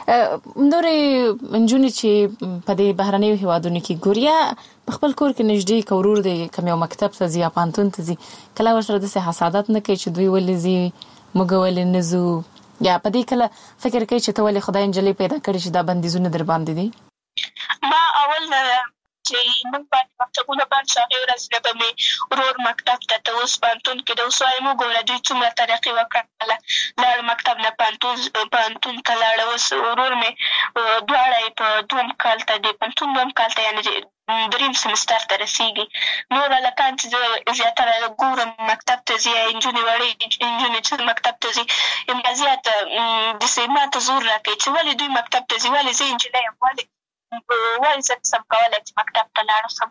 نورې نجونې چې په دې بهرنیو هېوادونو کې ګوري، یا په خپل کور کې نږدې که ورور دی کوم یو مکتب ته ځي یا پوهنتون ته ځي، کله ورسره داسې حسادت نه کوي چې دوی ولې ځي موږ ولې نه ځو؟ یا په دې کله فکر کوي چې ته ولې خدای نجلۍ پیدا کړې چې دا بندیزونه در باندې دي؟ ما اول چې موږ باندې مکتبونه بند شو، هغې ورځ نه به مې ورور مکتب ته اوس پوهنتون کې ده، اوس وایم وګوره دوی څومره ترقي وکړله، لاړ مکتب نه پوهنتون ته لاړه. اوس ورور مې دواړه یې په دوم کال ته د پوهنتون دوم کال ته یعنې دریم سمستر ته رسېږي. نور هلکان چې زه زیاتره ګورم مکتب ته ځي، یا نجونې وړې نجونې چې مکتب ته ځي، یم زیات داسې ما ته زور را کوي چې ولې دوی مکتب ته ځي، ولې زه نجلۍ یم، ولې زه نسم کولی چې مکتب ته لاړ شم.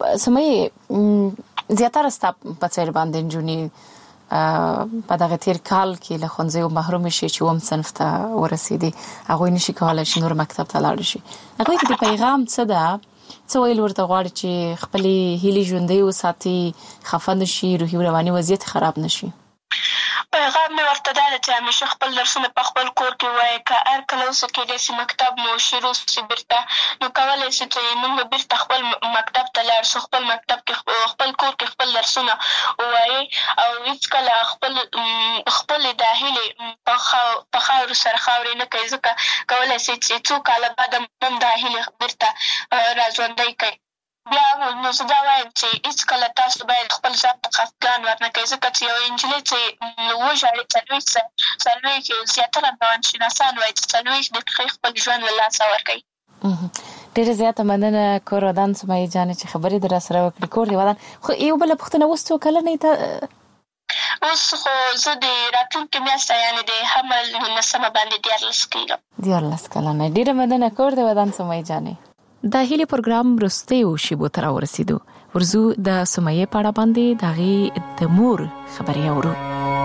سمیه، زیاتره ستا په څېر باندې نجونې په دغه تېر کال کې له ښوونځیو محرومې شي چې 9 صنف ته ورسېدې، هغوی نشي کولی چې نور مکتب ته لاړ شي. هغوی کې د پیغام څه ده؟ څه ویل ورته غواړي چې خپلې هیلې ژوندۍ وساتي، خفه نه شي، روحي او رواني وضعیت خراب نه شي؟ پیغام مې ورته دا ده چې همیشه خپل درسونه په خپل کور کې وایي، که هر کله اوسه کېدای شي مکتب مو شروع شي بیرته، نو کولی شي چې موږ بیرته خپل مکتب ته لاړ شو، خپل مکتب کې خپل کور کې خپل درسونه ووایي، او هېڅکله خپلې دا هیلې په خاورو سره خاورې نه کوي، ځکه کولی شي چې څو کاله بعد هم دا هیلې بیرته راژوندۍ کوي. بیا نو زه دا وایم چې هېڅکله تاسو باید خپل ځان ته خفګان ورنه کوئ، ځکه چې یو نجلۍ چې وژاړي 40 زیاتره روانشناسان وایي چې 40 دقیقې خپل ژوند له لاسه ورکوي. ډېره زیاته مننه کور ودان سمیه جانې چې خبرې در سره وکړې. کور دې ودان. خو یو بله پوښتنه، اوس څو کلنې ته؟ اوس خو زه د راتلونکې میاشته یعنې د حمل 19 باندې 14 کېږم. 14 کلنه. ډېره مننه کور دې ودان سمیه جانې. د هیلې پروګرام وروستیو شیبو ته راورسېدو. ورځو د سمیه په اړه باندې د هغې د مور خبرې اورو.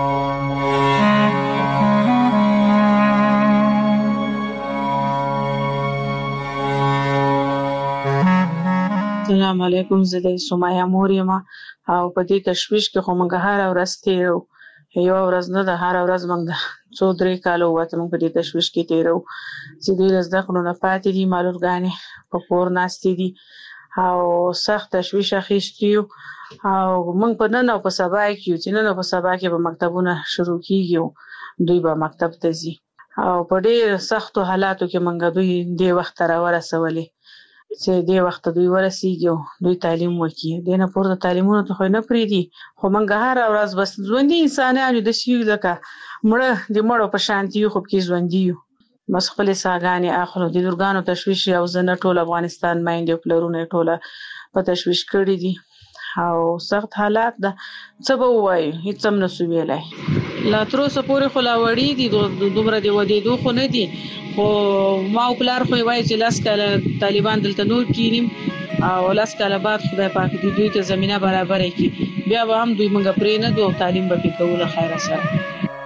السلام علیکم، زه د سمیه مور یم، او په دې تشویش کې خو موږ هره ورځ تېرو، یوه ورځ نه ده، هره ورځ موږ 2-3 کاله ووته موږ په دې تشویش کې تېرو چې دوی له زده کړو نه پاتې دي، مالورګانې په کور ناستې دي او سخت تشویش اخیستي یو، او موږ په نن او په سبا کې یو چې نن او په سبا کې به مکتبونه شروع کېږي، دوی به مکتب ته ځي، او په ډېر سختو حالاتو کې موږ دوی دې وخت ته راورسولې چې دې وخت دوی ورسېږي او دوی تعلیم وکړي. دې نه پورته تعلیمونو ته خو نه پرېږدي، خو موږ هره ورځ بس ژوندي انسانان یو، داسې یو لکه مړه د مړو په شانتي یو، خو پکې ژوندي یو. مسخل ساګانی اخلو د لورګانو تشویش او زنه ټول افغانستان مایند پلرونه ټوله په تشویش کړی دي او سخت حالات ده څه به وایي هیڅ هم نسو ویلای لا تر اوسه پورې خو لا وړي دي دومره دی ودیدو خو نه دي خو ما او پلار خو وایي چې لاس کاله طالبان دلته نور کینیم او لاس کاله بعد خدای پاک دې دوی ته زمينه برابر کړي بیا به هم دوی موږ پرې نه دوه تعلیم به کوله خیر سره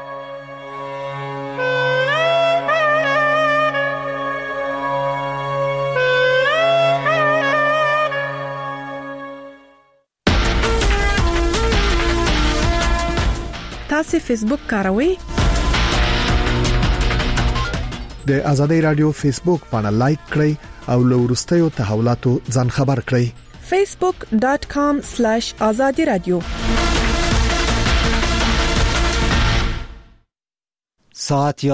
تاسو فیسبوک کاروئ؟ د آزادۍ رادیو فیسبوک باندې لایک کړئ او له ورستیو تحولاتو ځان خبر کړئ. facebook.com/azadi radio ساعت